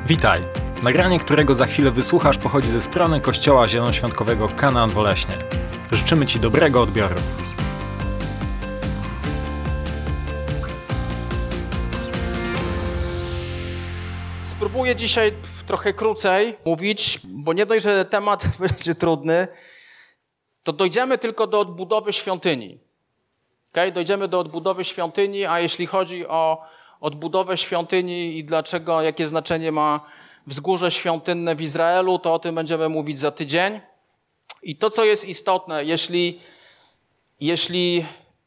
Witaj! Nagranie, którego za chwilę wysłuchasz, pochodzi ze strony Kościoła Zielonoświątkowego Kanaan Woleśnie. Życzymy Ci dobrego odbioru. Spróbuję dzisiaj trochę krócej mówić, bo nie dość, że temat będzie trudny, to dojdziemy tylko do odbudowy świątyni. Okay? Dojdziemy do odbudowy świątyni, a jeśli chodzi o odbudowę świątyni i dlaczego, jakie znaczenie ma wzgórze świątynne w Izraelu, to o tym będziemy mówić za tydzień. I to, co jest istotne, jeśli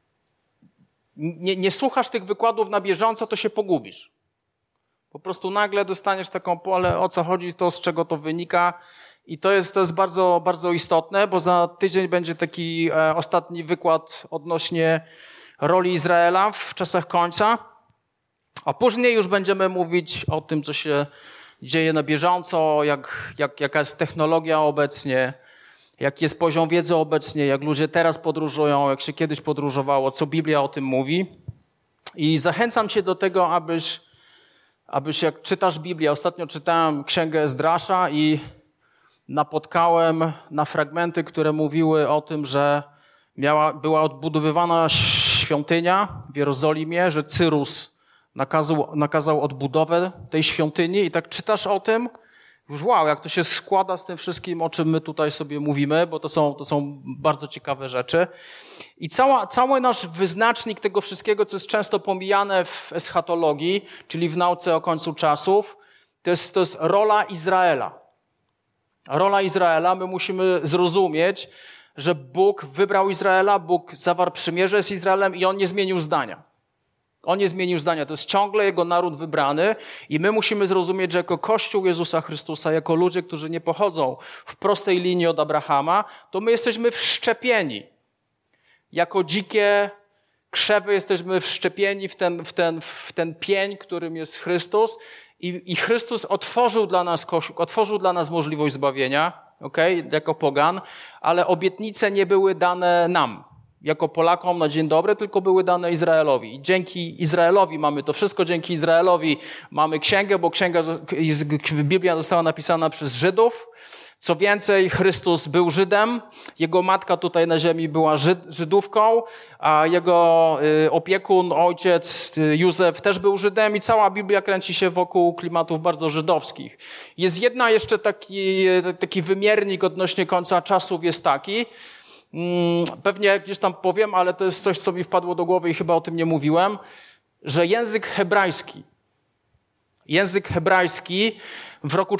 nie słuchasz tych wykładów na bieżąco, to się pogubisz. Po prostu nagle dostaniesz taką pole, o co chodzi, to z czego to wynika. I to jest bardzo, bardzo istotne, bo za tydzień będzie taki ostatni wykład odnośnie roli Izraela w czasach końca. A później już będziemy mówić o tym, co się dzieje na bieżąco, jaka jest technologia obecnie, jaki jest poziom wiedzy obecnie, jak ludzie teraz podróżują, jak się kiedyś podróżowało, co Biblia o tym mówi. I zachęcam cię do tego, abyś jak czytasz Biblię, ostatnio czytałem Księgę Ezdrasza i napotkałem na fragmenty, które mówiły o tym, że była odbudowywana świątynia w Jerozolimie, że Cyrus nakazał odbudowę tej świątyni i tak czytasz o tym, już wow, jak to się składa z tym wszystkim, o czym my tutaj sobie mówimy, bo to są bardzo ciekawe rzeczy. I cały nasz wyznacznik tego wszystkiego, co jest często pomijane w eschatologii, czyli w nauce o końcu czasów, to jest rola Izraela. Rola Izraela, my musimy zrozumieć, że Bóg wybrał Izraela, Bóg zawarł przymierze z Izraelem i On nie zmienił zdania. On nie zmienił zdania. To jest ciągle Jego naród wybrany i my musimy zrozumieć, że jako Kościół Jezusa Chrystusa, jako ludzie, którzy nie pochodzą w prostej linii od Abrahama, to my jesteśmy wszczepieni. Jako dzikie krzewy jesteśmy wszczepieni w ten pień, którym jest Chrystus i Chrystus otworzył dla nas Kościół, otworzył dla nas możliwość zbawienia, jako pogan, ale obietnice nie były dane nam. Jako Polakom na dzień dobry, tylko były dane Izraelowi. I dzięki Izraelowi mamy to wszystko, dzięki Izraelowi mamy księgę, bo Biblia została napisana przez Żydów. Co więcej, Chrystus był Żydem, jego matka tutaj na ziemi była Żydówką, a jego opiekun, ojciec Józef też był Żydem i cała Biblia kręci się wokół klimatów bardzo żydowskich. Jest jedna jeszcze taki wymiernik odnośnie końca czasów jest taki, pewnie gdzieś tam powiem, ale to jest coś, co mi wpadło do głowy i chyba o tym nie mówiłem, że język hebrajski w roku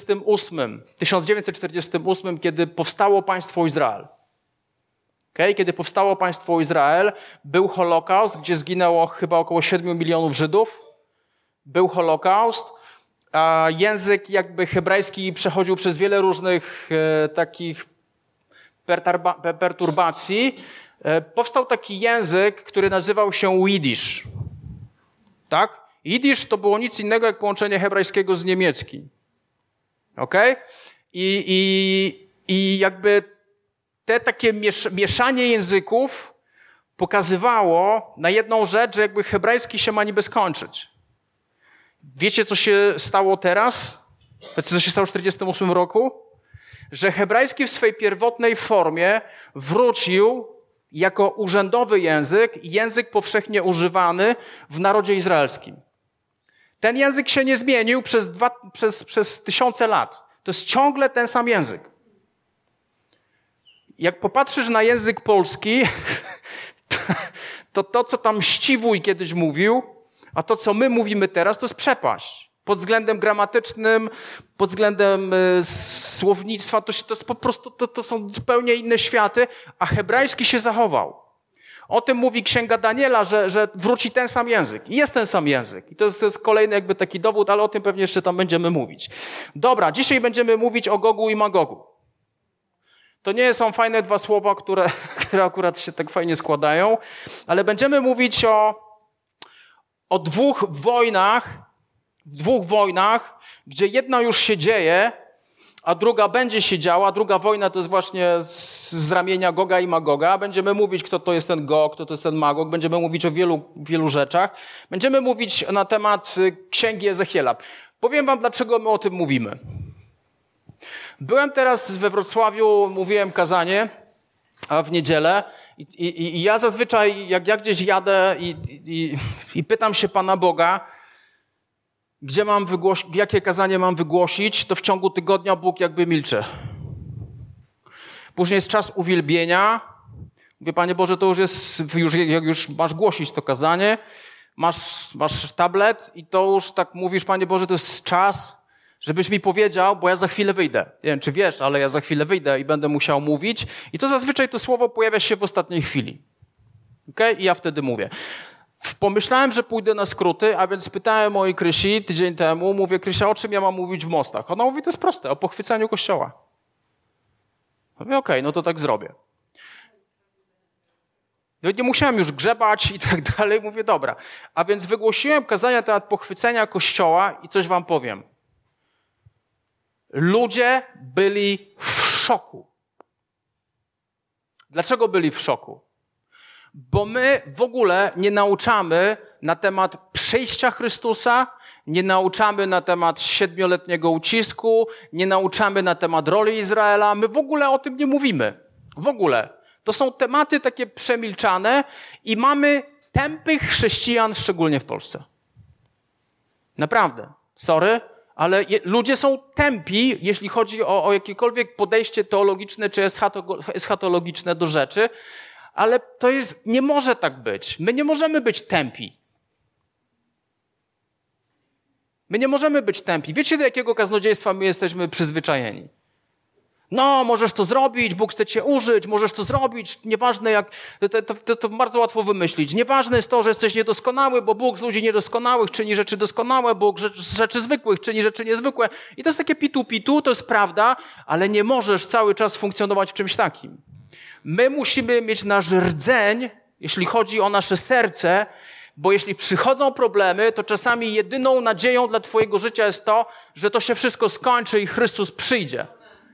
1948, kiedy powstało państwo Izrael. Kiedy powstało państwo Izrael, był Holokaust, gdzie zginęło chyba około 7 milionów Żydów. Był Holokaust, a język jakby hebrajski przechodził przez wiele różnych takich perturbacji. Powstał taki język, który nazywał się Jiddisz. Tak? Jiddisz to było nic innego jak połączenie hebrajskiego z niemieckim. I jakby te takie mieszanie języków pokazywało na jedną rzecz, że jakby hebrajski się ma niby skończyć. Wiecie, co się stało teraz? Wiecie, co się stało w 1948 roku? Że hebrajski w swej pierwotnej formie wrócił jako urzędowy język powszechnie używany w narodzie izraelskim. Ten język się nie zmienił przez tysiące lat. To jest ciągle ten sam język. Jak popatrzysz na język polski, to co tam Ściwój kiedyś mówił, a to, co my mówimy teraz, to jest przepaść. Pod względem gramatycznym, pod względem słownictwa, to jest po prostu, to są zupełnie inne światy, a hebrajski się zachował. O tym mówi Księga Daniela, że wróci ten sam język. I jest ten sam język. I to jest kolejny jakby taki dowód, ale o tym pewnie jeszcze tam będziemy mówić. Dobra, dzisiaj będziemy mówić o Gogu i Magogu. To nie są fajne dwa słowa, które akurat się tak fajnie składają, ale będziemy mówić o dwóch wojnach, gdzie jedna już się dzieje, a druga będzie się działa. Druga wojna to jest właśnie z ramienia Goga i Magoga. Będziemy mówić, kto to jest ten Gog, kto to jest ten Magog. Będziemy mówić o wielu rzeczach. Będziemy mówić na temat Księgi Ezechiela. Powiem wam, dlaczego my o tym mówimy. Byłem teraz we Wrocławiu, mówiłem kazanie, a w niedzielę i ja zazwyczaj, jak ja gdzieś jadę i pytam się Pana Boga, gdzie mam jakie kazanie mam wygłosić, to w ciągu tygodnia Bóg jakby milczy. Później jest czas uwielbienia. Mówię, Panie Boże, to jak już masz głosić to kazanie, masz tablet i to już tak mówisz, Panie Boże, to jest czas, żebyś mi powiedział, bo ja za chwilę wyjdę. Nie wiem, czy wiesz, ale ja za chwilę wyjdę i będę musiał mówić. I to zazwyczaj to słowo pojawia się w ostatniej chwili. I ja wtedy mówię. Pomyślałem, że pójdę na skróty, a więc spytałem mojej Krysi tydzień temu, mówię, Krysia, o czym ja mam mówić w Mostach? Ona mówi, to jest proste, o pochwycaniu Kościoła. Mówię, okej, no to tak zrobię. No nie musiałem już grzebać i tak dalej. Mówię, dobra. A więc wygłosiłem kazania na temat pochwycenia Kościoła i coś wam powiem. Ludzie byli w szoku. Dlaczego byli w szoku? Bo my w ogóle nie nauczamy na temat przyjścia Chrystusa, nie nauczamy na temat 7-letniego ucisku, nie nauczamy na temat roli Izraela. My w ogóle o tym nie mówimy. W ogóle. To są tematy takie przemilczane i mamy tępych chrześcijan, szczególnie w Polsce. Naprawdę. Sorry, ale ludzie są tępi, jeśli chodzi o jakiekolwiek podejście teologiczne czy eschatologiczne do rzeczy, ale nie może tak być. My nie możemy być tępi. My nie możemy być tępi. Wiecie, do jakiego kaznodziejstwa my jesteśmy przyzwyczajeni? No, możesz to zrobić, Bóg chce cię użyć, możesz to zrobić, nieważne jak, to bardzo łatwo wymyślić. Nieważne jest to, że jesteś niedoskonały, bo Bóg z ludzi niedoskonałych czyni rzeczy doskonałe, Bóg z rzeczy zwykłych czyni rzeczy niezwykłe. I to jest takie pitu, to jest prawda, ale nie możesz cały czas funkcjonować w czymś takim. My musimy mieć nasz rdzeń, jeśli chodzi o nasze serce, bo jeśli przychodzą problemy, to czasami jedyną nadzieją dla twojego życia jest to, że to się wszystko skończy i Chrystus przyjdzie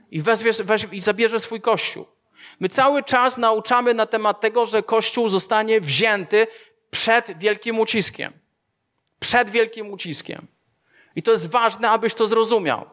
i zabierze swój Kościół. My cały czas nauczamy na temat tego, że Kościół zostanie wzięty przed wielkim uciskiem. Przed wielkim uciskiem. I to jest ważne, abyś to zrozumiał.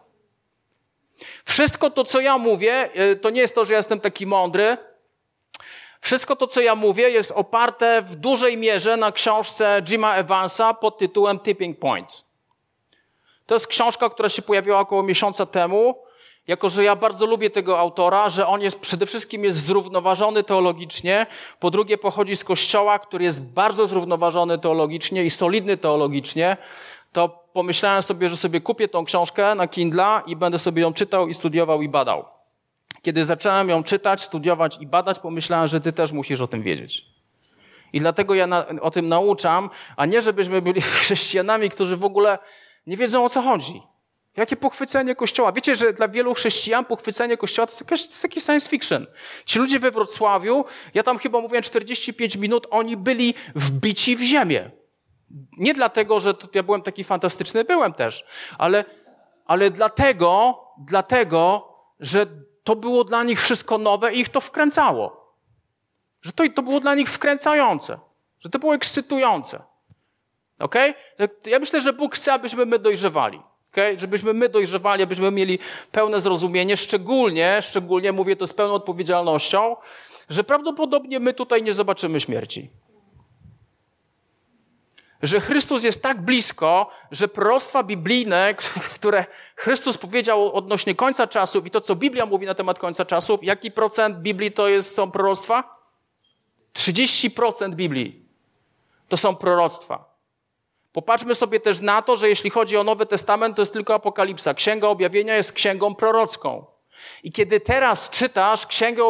Wszystko to, co ja mówię, to nie jest to, że ja jestem taki mądry. Wszystko to, co ja mówię, jest oparte w dużej mierze na książce Jima Evansa pod tytułem Tipping Point. To jest książka, która się pojawiła około miesiąca temu. Jako że ja bardzo lubię tego autora, że on przede wszystkim jest zrównoważony teologicznie, po drugie pochodzi z kościoła, który jest bardzo zrównoważony teologicznie i solidny teologicznie, to pomyślałem sobie, że sobie kupię tą książkę na Kindla i będę sobie ją czytał i studiował i badał. Kiedy zacząłem ją czytać, studiować i badać, pomyślałem, że ty też musisz o tym wiedzieć. I dlatego ja o tym nauczam, a nie żebyśmy byli chrześcijanami, którzy w ogóle nie wiedzą, o co chodzi. Jakie pochwycenie Kościoła? Wiecie, że dla wielu chrześcijan pochwycenie Kościoła to jest jakiś science fiction. Ci ludzie we Wrocławiu, ja tam chyba mówiłem 45 minut, oni byli wbici w ziemię. Nie dlatego, że ja byłem taki fantastyczny, byłem też, ale dlatego, że to było dla nich wszystko nowe i ich to wkręcało. Że to było dla nich wkręcające. Że to było ekscytujące. Okej? Ja myślę, że Bóg chce, abyśmy my dojrzewali. Okay? Żebyśmy my dojrzewali, abyśmy mieli pełne zrozumienie, szczególnie mówię to z pełną odpowiedzialnością, że prawdopodobnie my tutaj nie zobaczymy śmierci. Że Chrystus jest tak blisko, że proroctwa biblijne, które Chrystus powiedział odnośnie końca czasów i to, co Biblia mówi na temat końca czasów, jaki procent Biblii są proroctwa? 30% Biblii to są proroctwa. Popatrzmy sobie też na to, że jeśli chodzi o Nowy Testament, to jest tylko Apokalipsa. Księga Objawienia jest księgą prorocką. I kiedy teraz czytasz Księgę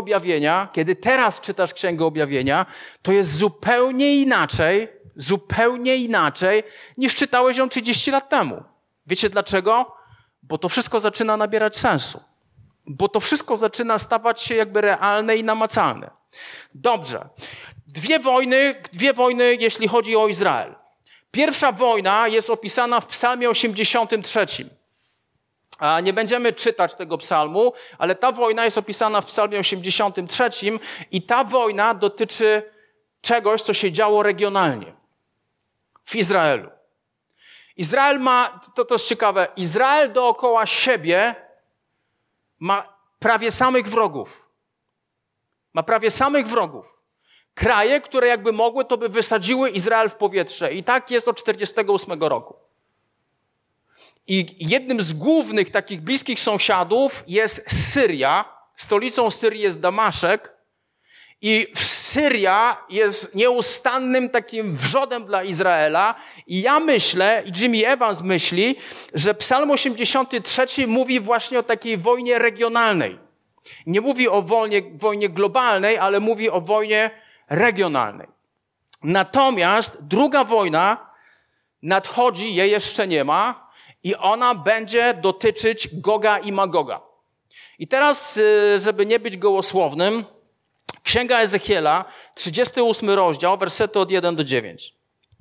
Objawienia, to jest zupełnie inaczej niż czytałeś ją 30 lat temu. Wiecie dlaczego? Bo to wszystko zaczyna nabierać sensu. Bo to wszystko zaczyna stawać się jakby realne i namacalne. Dobrze. Dwie wojny, jeśli chodzi o Izrael. Pierwsza wojna jest opisana w Psalmie 83. A nie będziemy czytać tego psalmu, ale ta wojna jest opisana w Psalmie 83 i ta wojna dotyczy czegoś, co się działo regionalnie w Izraelu. Izrael ma, to jest ciekawe, Izrael dookoła siebie ma prawie samych wrogów. Ma prawie samych wrogów. Kraje, które jakby mogły, to by wysadziły Izrael w powietrze. I tak jest od 1948 roku. I jednym z głównych takich bliskich sąsiadów jest Syria. Stolicą Syrii jest Damaszek. I Syria jest nieustannym takim wrzodem dla Izraela. I ja myślę, i Jimmy Evans myśli, że Psalm 83 mówi właśnie o takiej wojnie regionalnej. Nie mówi o wojnie globalnej, ale mówi o wojnie regionalnej. Natomiast druga wojna nadchodzi, jej jeszcze nie ma i ona będzie dotyczyć Goga i Magoga. I teraz, żeby nie być gołosłownym, Księga Ezechiela, 38 rozdział, wersety od 1 do 9.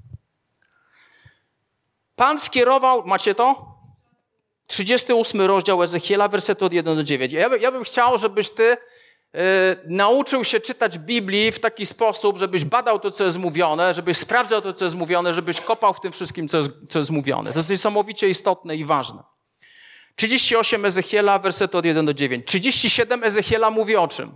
Pan skierował, macie to? 38 rozdział Ezechiela, wersety od 1 do 9. Ja bym chciał, żebyś ty nauczył się czytać Biblii w taki sposób, żebyś badał to, co jest mówione, żebyś sprawdzał to, co jest mówione, żebyś kopał w tym wszystkim, co jest mówione. To jest niesamowicie istotne i ważne. 38 Ezechiela, wersety od 1 do 9. 37 Ezechiela mówi o czym?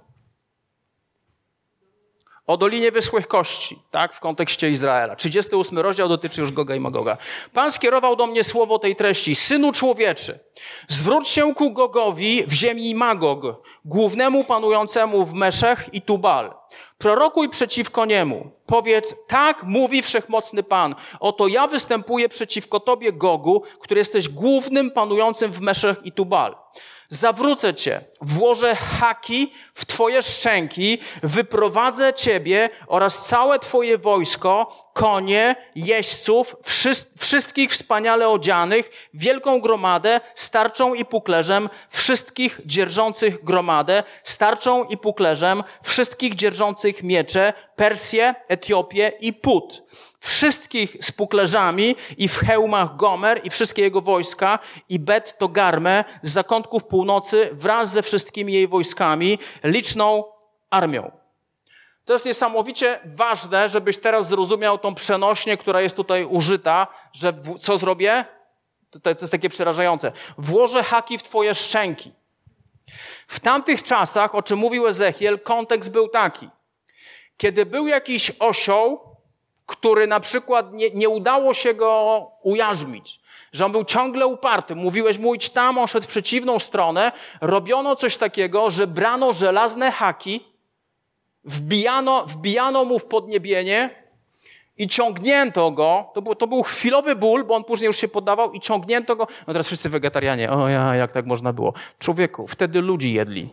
O Dolinie Wyschłych Kości, tak, w kontekście Izraela. 38 rozdział dotyczy już Goga i Magoga. Pan skierował do mnie słowo tej treści. Synu człowieczy, zwróć się ku Gogowi w ziemi Magog, głównemu panującemu w Meszech i Tubal. Prorokuj przeciwko niemu. Powiedz, tak mówi Wszechmocny Pan. Oto ja występuję przeciwko tobie, Gogu, który jesteś głównym panującym w Meszech i Tubal. Zawrócę cię, włożę haki w twoje szczęki, wyprowadzę ciebie oraz całe twoje wojsko, konie, jeźdźców, wszystkich wspaniale odzianych, wielką gromadę, starczą i puklerzem, wszystkich dzierżących gromadę, starczą i puklerzem, wszystkich dzierżących miecze, Persję, Etiopię i Put. Wszystkich z puklerzami i w hełmach Gomer i wszystkie jego wojska i Bet Togarmę z zakątków północy wraz ze wszystkimi jej wojskami, liczną armią. To jest niesamowicie ważne, żebyś teraz zrozumiał tą przenośnię, która jest tutaj użyta, że co zrobię? To jest takie przerażające. Włożę haki w twoje szczęki. W tamtych czasach, o czym mówił Ezechiel, kontekst był taki. Kiedy był jakiś osioł, który na przykład nie udało się go ujarzmić, że on był ciągle uparty. Mówiłeś mu, idź tam, on szedł w przeciwną stronę. Robiono coś takiego, że brano żelazne haki, wbijano mu w podniebienie i ciągnięto go. To był chwilowy ból, bo on później już się poddawał i ciągnięto go. No teraz wszyscy wegetarianie. O ja, jak tak można było? Człowieku, wtedy ludzi jedli.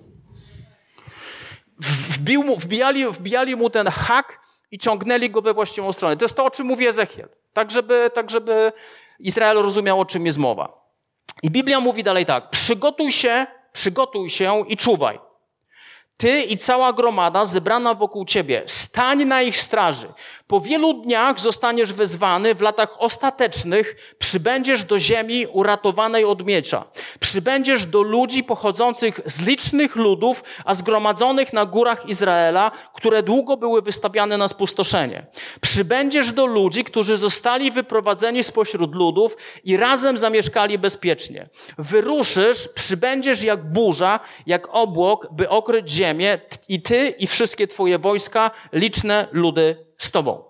Wbijali mu ten hak i ciągnęli go we właściwą stronę. To jest to, o czym mówi Ezechiel. Tak, żeby Izrael rozumiał, o czym jest mowa. I Biblia mówi dalej tak. Przygotuj się i czuwaj. Ty i cała gromada zebrana wokół ciebie, stań na ich straży. Po wielu dniach zostaniesz wezwany, w latach ostatecznych przybędziesz do ziemi uratowanej od miecza. Przybędziesz do ludzi pochodzących z licznych ludów, a zgromadzonych na górach Izraela, które długo były wystawiane na spustoszenie. Przybędziesz do ludzi, którzy zostali wyprowadzeni spośród ludów i razem zamieszkali bezpiecznie. Wyruszysz, przybędziesz jak burza, jak obłok, by okryć ziemię, i ty i wszystkie twoje wojska, liczne ludy z tobą.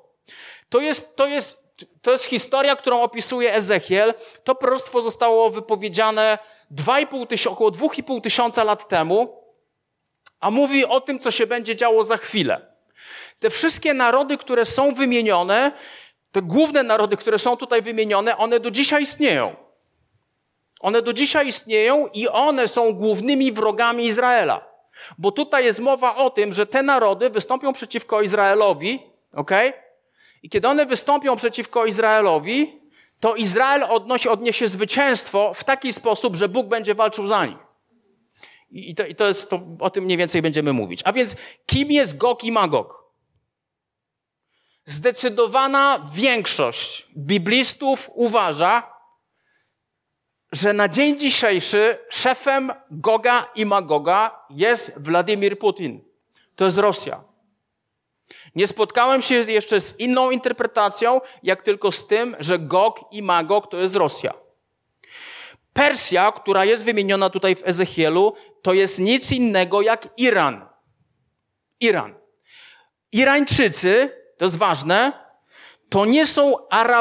To jest historia, którą opisuje Ezechiel. To proroctwo zostało wypowiedziane około 2,5 tysiąca lat temu, a mówi o tym, co się będzie działo za chwilę. Te wszystkie narody, które są wymienione, te główne narody, które są tutaj wymienione, one do dzisiaj istnieją. One do dzisiaj istnieją i one są głównymi wrogami Izraela. Bo tutaj jest mowa o tym, że te narody wystąpią przeciwko Izraelowi, okej? I kiedy one wystąpią przeciwko Izraelowi, to Izrael odniesie zwycięstwo w taki sposób, że Bóg będzie walczył za nich. I o tym mniej więcej będziemy mówić. A więc kim jest Gog i Magog? Zdecydowana większość biblistów uważa, że na dzień dzisiejszy szefem Goga i Magoga jest Władimir Putin. To jest Rosja. Nie spotkałem się jeszcze z inną interpretacją, jak tylko z tym, że Gog i Magog to jest Rosja. Persja, która jest wymieniona tutaj w Ezechielu, to jest nic innego jak Iran. Iran. Irańczycy, to jest ważne, to nie są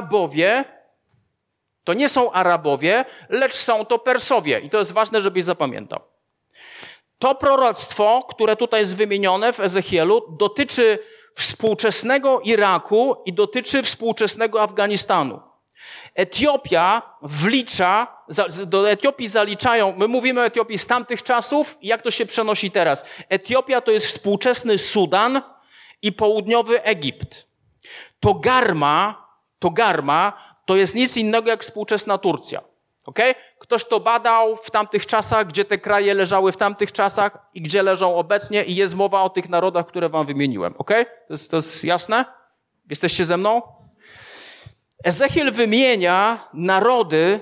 Arabowie, lecz są to Persowie. I to jest ważne, żebyś zapamiętał. To proroctwo, które tutaj jest wymienione w Ezechielu, dotyczy współczesnego Iraku i dotyczy współczesnego Afganistanu. Etiopia do Etiopii zaliczają, my mówimy o Etiopii z tamtych czasów i jak to się przenosi teraz. Etiopia to jest współczesny Sudan i południowy Egipt. Togarma to jest nic innego jak współczesna Turcja. Okay? Ktoś to badał w tamtych czasach, gdzie te kraje leżały w tamtych czasach i gdzie leżą obecnie i jest mowa o tych narodach, które wam wymieniłem. Okay? To jest jasne? Jesteście ze mną? Ezechiel wymienia narody,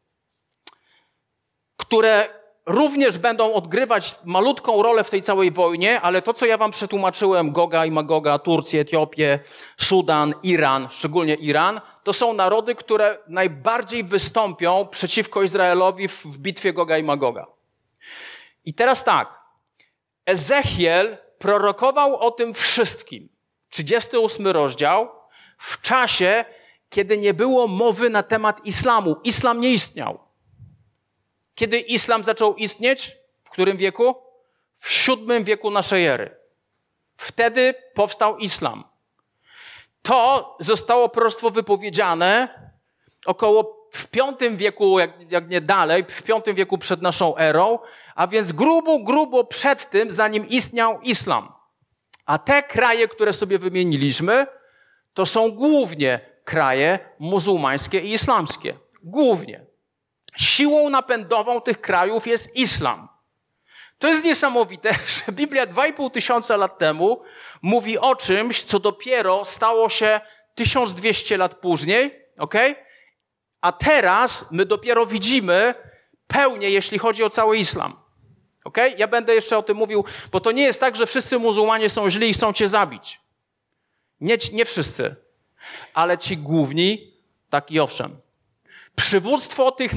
które również będą odgrywać malutką rolę w tej całej wojnie, ale to, co ja wam przetłumaczyłem, Goga i Magoga, Turcję, Etiopię, Sudan, Iran, szczególnie Iran, to są narody, które najbardziej wystąpią przeciwko Izraelowi w bitwie Goga i Magoga. I teraz tak, Ezechiel prorokował o tym wszystkim, 38 rozdział, w czasie, kiedy nie było mowy na temat islamu. Islam nie istniał. Kiedy islam zaczął istnieć? W którym wieku? W VII wieku naszej ery. Wtedy powstał islam. To zostało proroctwo wypowiedziane około w V wieku, jak nie dalej, w V wieku przed naszą erą, a więc grubo przed tym, zanim istniał islam. A te kraje, które sobie wymieniliśmy, to są głównie kraje muzułmańskie i islamskie. Głównie. Siłą napędową tych krajów jest islam. To jest niesamowite, że Biblia 2500 lat temu mówi o czymś, co dopiero stało się 1200 lat później, okej? A teraz my dopiero widzimy pełnię, jeśli chodzi o cały islam. Okej? Ja będę jeszcze o tym mówił, bo to nie jest tak, że wszyscy muzułmanie są źli i chcą cię zabić. Nie wszyscy. Ale ci główni, tak i owszem. Przywództwo tych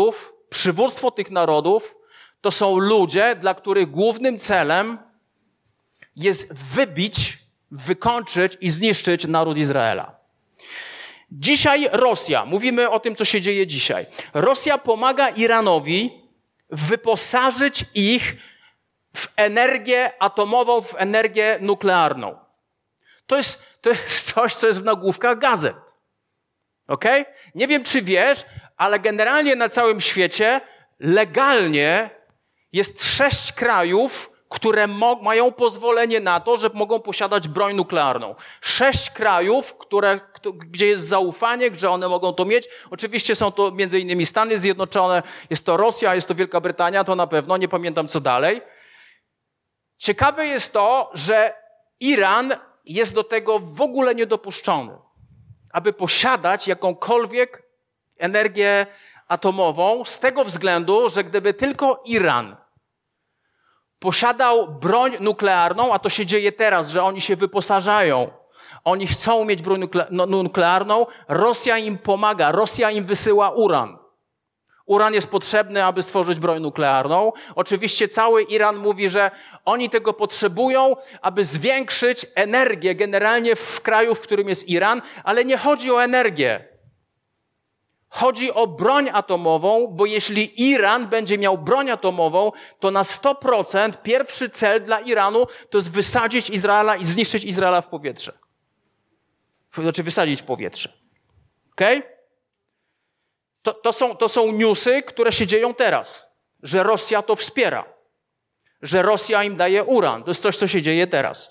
narodów to są ludzie, dla których głównym celem jest wybić, wykończyć i zniszczyć naród Izraela. Dzisiaj Rosja, mówimy o tym, co się dzieje dzisiaj. Rosja pomaga Iranowi wyposażyć ich w energię atomową, w energię nuklearną. To jest coś, co jest w nagłówkach gazet. Okej? Nie wiem, czy wiesz, ale generalnie na całym świecie legalnie jest 6 krajów, które mają pozwolenie na to, że mogą posiadać broń nuklearną. 6 krajów, gdzie jest zaufanie, gdzie one mogą to mieć. Oczywiście są to między innymi Stany Zjednoczone, jest to Rosja, jest to Wielka Brytania, to na pewno, nie pamiętam co dalej. Ciekawe jest to, że Iran jest do tego w ogóle niedopuszczony, aby posiadać jakąkolwiek energię atomową, z tego względu, że gdyby tylko Iran posiadał broń nuklearną, a to się dzieje teraz, że oni się wyposażają, oni chcą mieć broń nuklearną, Rosja im pomaga, Rosja im wysyła uran. Uran jest potrzebny, aby stworzyć broń nuklearną. Oczywiście cały Iran mówi, że oni tego potrzebują, aby zwiększyć energię generalnie w kraju, w którym jest Iran, ale nie chodzi o energię. Chodzi o broń atomową, bo jeśli Iran będzie miał broń atomową, to na 100% pierwszy cel dla Iranu to jest wysadzić Izraela i zniszczyć Izraela w powietrze. Znaczy wysadzić w powietrze. Okej? To są newsy, które się dzieją teraz. Że Rosja to wspiera. Że Rosja im daje uran. To jest coś, co się dzieje teraz.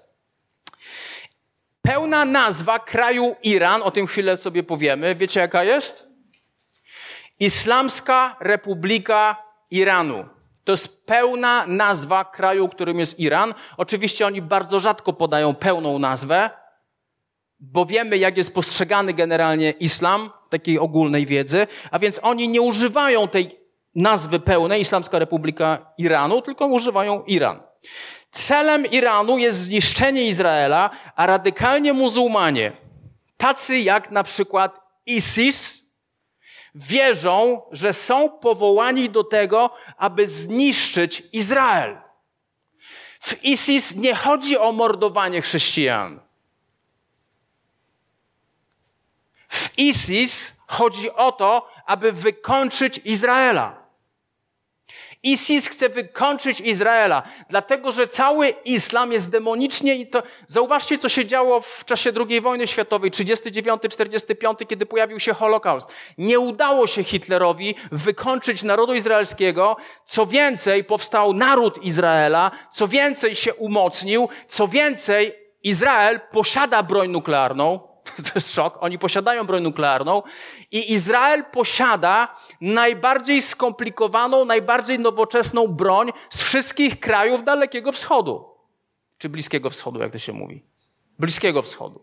Pełna nazwa kraju Iran, o tym chwilę sobie powiemy. Wiecie, jaka jest? Islamska Republika Iranu. To jest pełna nazwa kraju, którym jest Iran. Oczywiście oni bardzo rzadko podają pełną nazwę, bo wiemy, jak jest postrzegany generalnie islam w takiej ogólnej wiedzy, a więc oni nie używają tej nazwy pełnej, Islamska Republika Iranu, tylko używają Iran. Celem Iranu jest zniszczenie Izraela, a radykalnie muzułmanie, tacy jak na przykład ISIS, wierzą, że są powołani do tego, aby zniszczyć Izrael. W ISIS nie chodzi o mordowanie chrześcijan. W ISIS chodzi o to, aby wykończyć Izraela. ISIS chce wykończyć Izraela, dlatego że cały islam jest demonicznie i to zauważcie, co się działo w czasie II wojny światowej, 39-45, kiedy pojawił się Holokaust. Nie udało się Hitlerowi wykończyć narodu izraelskiego, co więcej powstał naród Izraela, co więcej się umocnił, co więcej Izrael posiada broń nuklearną. To jest szok. Oni posiadają broń nuklearną i Izrael posiada najbardziej skomplikowaną, najbardziej nowoczesną broń z wszystkich krajów Dalekiego Wschodu. Czy Bliskiego Wschodu, jak to się mówi? Bliskiego Wschodu.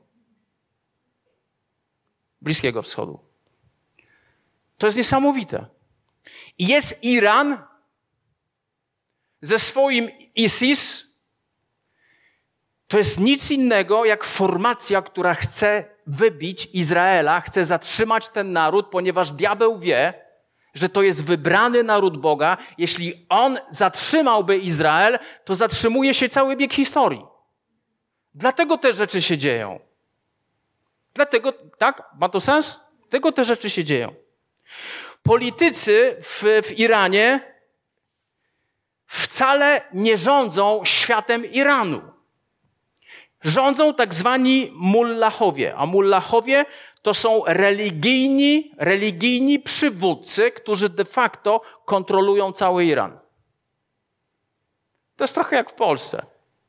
Bliskiego Wschodu. To jest niesamowite. I jest Iran ze swoim ISIS. To jest nic innego jak formacja, która chce wybić Izraela, chce zatrzymać ten naród, ponieważ diabeł wie, że to jest wybrany naród Boga. Jeśli on zatrzymałby Izrael, to zatrzymuje się cały bieg historii. Dlatego te rzeczy się dzieją. Dlatego, tak? Ma to sens? Dlatego te rzeczy się dzieją. Politycy w Iranie wcale nie rządzą światem Iranu. Rządzą tak zwani mullahowie, a mullahowie to są religijni przywódcy, którzy de facto kontrolują cały Iran. To jest trochę jak w Polsce.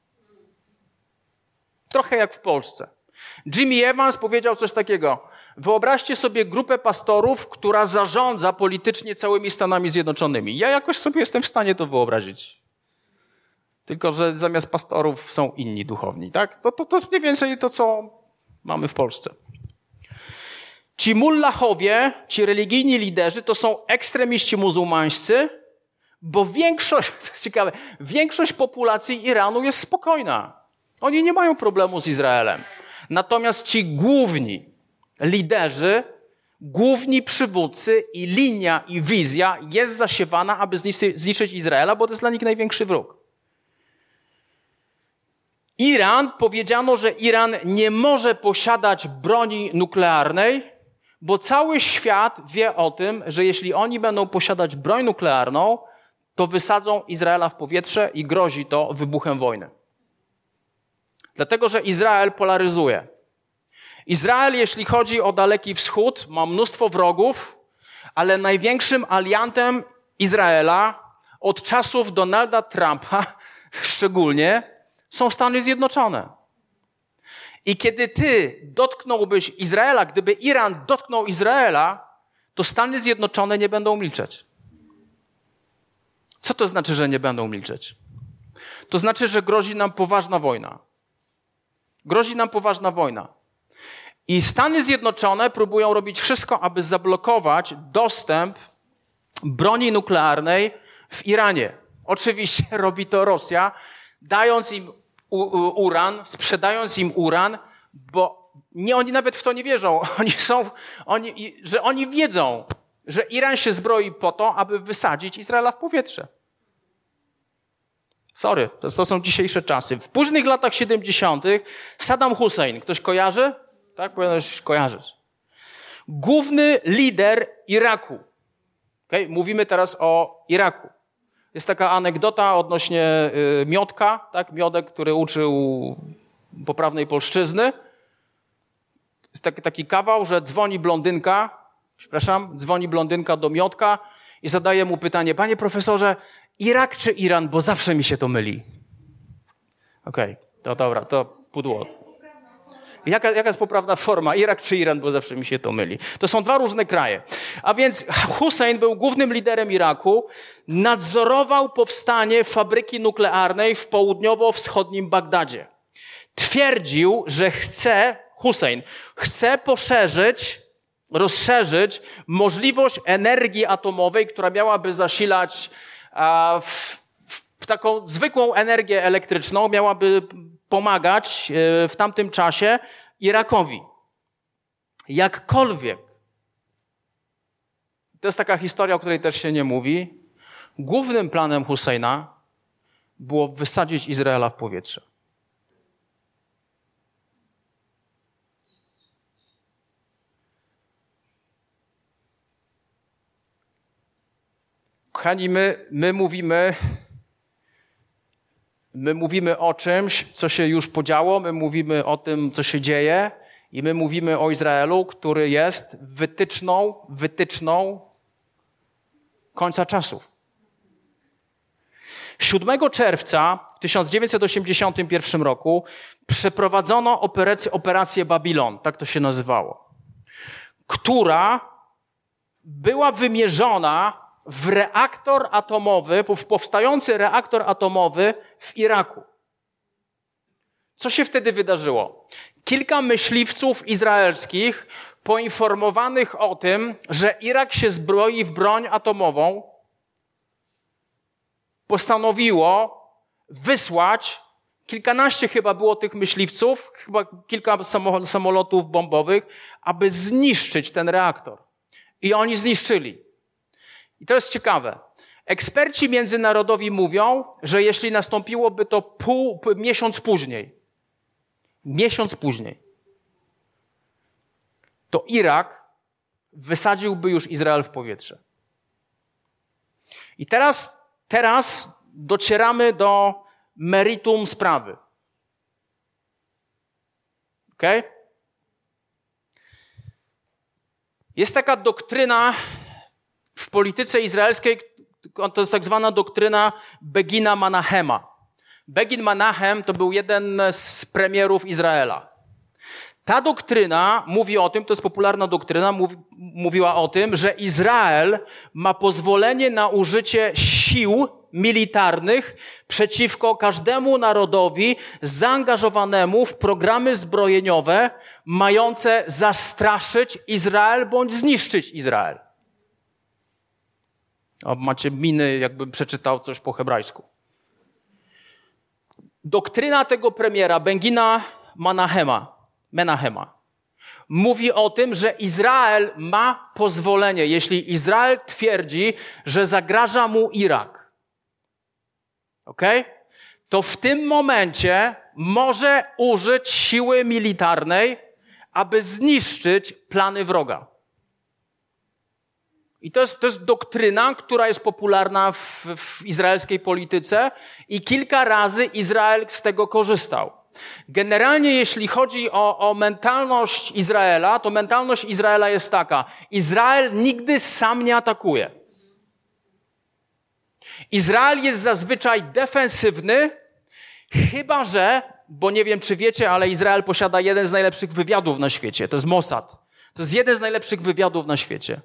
Trochę jak w Polsce. Jimmy Evans powiedział coś takiego. Wyobraźcie sobie grupę pastorów, która zarządza politycznie całymi Stanami Zjednoczonymi. Ja jakoś sobie jestem w stanie to wyobrazić. Tylko że zamiast pastorów są inni duchowni, tak? To jest mniej więcej to, co mamy w Polsce. Ci mullahowie, ci religijni liderzy, to są ekstremiści muzułmańscy, bo większość, to jest ciekawe, większość populacji Iranu jest spokojna. Oni nie mają problemu z Izraelem. Natomiast ci główni liderzy, główni przywódcy i linia i wizja jest zasiewana, aby zniszczyć Izraela, bo to jest dla nich największy wróg. Iran, powiedziano, że Iran nie może posiadać broni nuklearnej, bo cały świat wie o tym, że jeśli oni będą posiadać broń nuklearną, to wysadzą Izraela w powietrze i grozi to wybuchem wojny. Dlatego, że Izrael polaryzuje. Izrael, jeśli chodzi o Daleki Wschód, ma mnóstwo wrogów, ale największym aliantem Izraela od czasów Donalda Trumpa szczególnie są Stany Zjednoczone. I kiedy ty dotknąłbyś Izraela, gdyby Iran dotknął Izraela, to Stany Zjednoczone nie będą milczeć. Co to znaczy, że nie będą milczeć? To znaczy, że grozi nam poważna wojna. Grozi nam poważna wojna. I Stany Zjednoczone próbują robić wszystko, aby zablokować dostęp broni nuklearnej w Iranie. Oczywiście robi to Rosja, dając im uran, sprzedając im uran, bo oni nawet w to nie wierzą. Oni wiedzą, że Iran się zbroi po to, aby wysadzić Izraela w powietrze. Sorry, to są dzisiejsze czasy. W późnych latach 70. Saddam Hussein, ktoś kojarzy? Tak, powinieneś kojarzyć. Główny lider Iraku. Okay? Mówimy teraz o Iraku. Jest taka anegdota odnośnie Miodka, tak? Miodek, który uczył poprawnej polszczyzny. Jest taki kawał, że dzwoni blondynka do Miodka i zadaje mu pytanie: panie profesorze, Irak czy Iran, bo zawsze mi się to myli. Okej, to dobra, to pudło. Jaka jest poprawna forma? Irak czy Iran, bo zawsze mi się to myli. To są dwa różne kraje. A więc Hussein był głównym liderem Iraku, nadzorował powstanie fabryki nuklearnej w południowo-wschodnim Bagdadzie. Twierdził, że Hussein chce rozszerzyć możliwość energii atomowej, która miałaby zasilać w taką zwykłą energię elektryczną, miałaby pomagać w tamtym czasie Irakowi. Jakkolwiek. To jest taka historia, o której też się nie mówi. Głównym planem Husseina było wysadzić Izraela w powietrze. Kochani, my mówimy o czymś, co się już podziało, my mówimy o tym, co się dzieje i my mówimy o Izraelu, który jest wytyczną końca czasów. 7 czerwca w 1981 roku przeprowadzono operację Babilon, tak to się nazywało, która była wymierzona w reaktor atomowy, w powstający reaktor atomowy w Iraku. Co się wtedy wydarzyło? Kilka myśliwców izraelskich poinformowanych o tym, że Irak się zbroi w broń atomową, postanowiło wysłać, kilkanaście chyba było tych myśliwców, chyba kilka samolotów bombowych, aby zniszczyć ten reaktor. I oni zniszczyli. I to jest ciekawe. Eksperci międzynarodowi mówią, że jeśli nastąpiłoby to miesiąc później, to Irak wysadziłby już Izrael w powietrze. I teraz docieramy do meritum sprawy. Okej? Jest taka doktryna w polityce izraelskiej, to jest tak zwana doktryna Begina Menachema. Begin Menachem to był jeden z premierów Izraela. Ta doktryna mówi o tym, to jest popularna doktryna, mówiła o tym, że Izrael ma pozwolenie na użycie sił militarnych przeciwko każdemu narodowi zaangażowanemu w programy zbrojeniowe mające zastraszyć Izrael bądź zniszczyć Izrael. O, macie miny, jakbym przeczytał coś po hebrajsku. Doktryna tego premiera, Begina Menachema, mówi o tym, że Izrael ma pozwolenie, jeśli Izrael twierdzi, że zagraża mu Irak, to w tym momencie może użyć siły militarnej, aby zniszczyć plany wroga. I to jest doktryna, która jest popularna w izraelskiej polityce i kilka razy Izrael z tego korzystał. Generalnie jeśli chodzi o mentalność Izraela, to mentalność Izraela jest taka. Izrael nigdy sam nie atakuje. Izrael jest zazwyczaj defensywny, chyba że, bo nie wiem czy wiecie, ale Izrael posiada jeden z najlepszych wywiadów na świecie. To jest Mossad. To jest jeden z najlepszych wywiadów na świecie.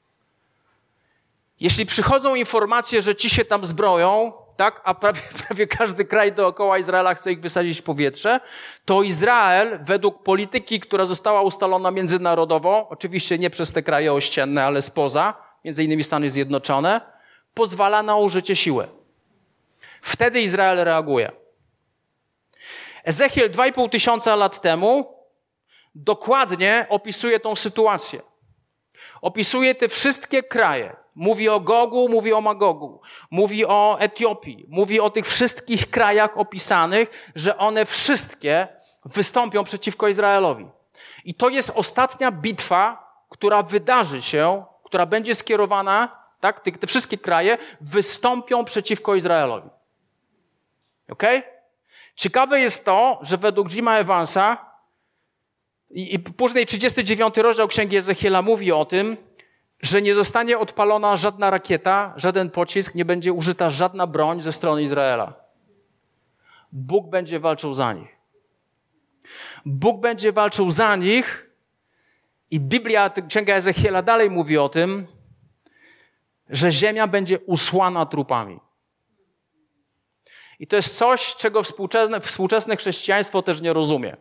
Jeśli przychodzą informacje, że ci się tam zbroją, tak, a prawie każdy kraj dookoła Izraela chce ich wysadzić w powietrze, to Izrael według polityki, która została ustalona międzynarodowo, oczywiście nie przez te kraje ościenne, ale spoza, między innymi Stany Zjednoczone, pozwala na użycie siły. Wtedy Izrael reaguje. Ezechiel 2500 lat temu dokładnie opisuje tą sytuację. Opisuje te wszystkie kraje. Mówi o Gogu, mówi o Magogu, mówi o Etiopii, mówi o tych wszystkich krajach opisanych, że one wszystkie wystąpią przeciwko Izraelowi. I to jest ostatnia bitwa, która wydarzy się, która będzie skierowana, tak? Te wszystkie kraje wystąpią przeciwko Izraelowi. Okej? Ciekawe jest to, że według Jima Evansa i później 39 rozdział Księgi Ezechiela mówi o tym, że nie zostanie odpalona żadna rakieta, żaden pocisk, nie będzie użyta żadna broń ze strony Izraela. Bóg będzie walczył za nich. Bóg będzie walczył za nich i Biblia, Księga Ezechiela dalej mówi o tym, że ziemia będzie usłana trupami. I to jest coś, czego współczesne chrześcijaństwo też nie rozumie.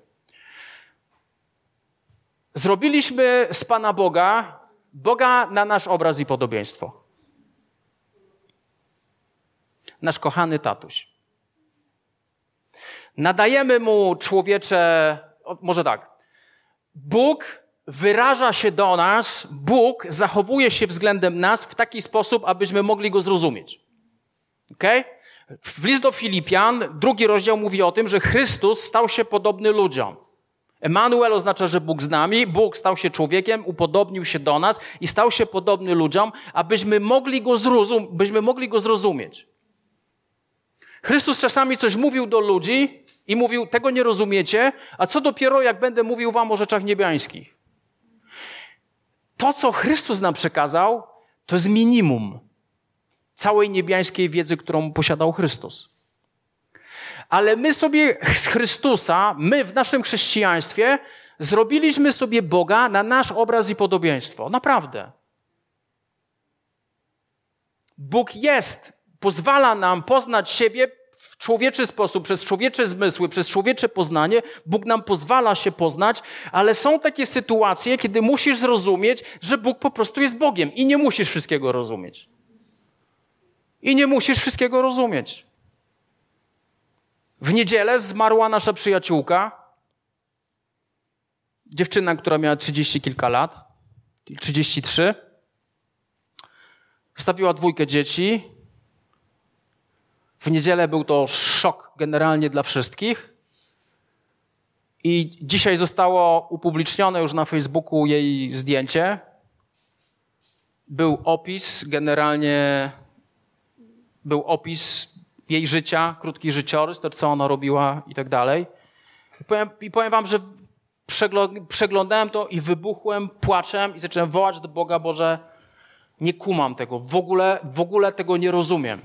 Zrobiliśmy z Pana Boga na nasz obraz i podobieństwo. nasz kochany tatuś. Nadajemy mu, człowiecze, może tak, Bóg wyraża się do nas, Bóg zachowuje się względem nas w taki sposób, abyśmy mogli go zrozumieć. Okej? W list do Filipian, 2 rozdział mówi o tym, że Chrystus stał się podobny ludziom. Emanuel oznacza, że Bóg z nami, Bóg stał się człowiekiem, upodobnił się do nas i stał się podobny ludziom, abyśmy mogli go zrozumieć. Chrystus czasami coś mówił do ludzi i mówił, tego nie rozumiecie, a co dopiero jak będę mówił wam o rzeczach niebiańskich. To, co Chrystus nam przekazał, to jest minimum całej niebiańskiej wiedzy, którą posiadał Chrystus. Ale my sobie z Chrystusa, my w naszym chrześcijaństwie zrobiliśmy sobie Boga na nasz obraz i podobieństwo. Naprawdę. Bóg pozwala nam poznać siebie w człowieczy sposób, przez człowiecze zmysły, przez człowiecze poznanie. Bóg nam pozwala się poznać, ale są takie sytuacje, kiedy musisz zrozumieć, że Bóg po prostu jest Bogiem i nie musisz wszystkiego rozumieć. W niedzielę zmarła nasza przyjaciółka, dziewczyna, która miała 30 kilka lat, 33. Zostawiła 2 dzieci. W niedzielę był to szok generalnie dla wszystkich. I dzisiaj zostało upublicznione już na Facebooku jej zdjęcie. Był opis jej życia, krótki życiorys, to co ona robiła i tak dalej. I powiem wam, że przeglądałem to i wybuchłem płaczem i zacząłem wołać do Boga, Boże, nie kumam tego, w ogóle tego nie rozumiem.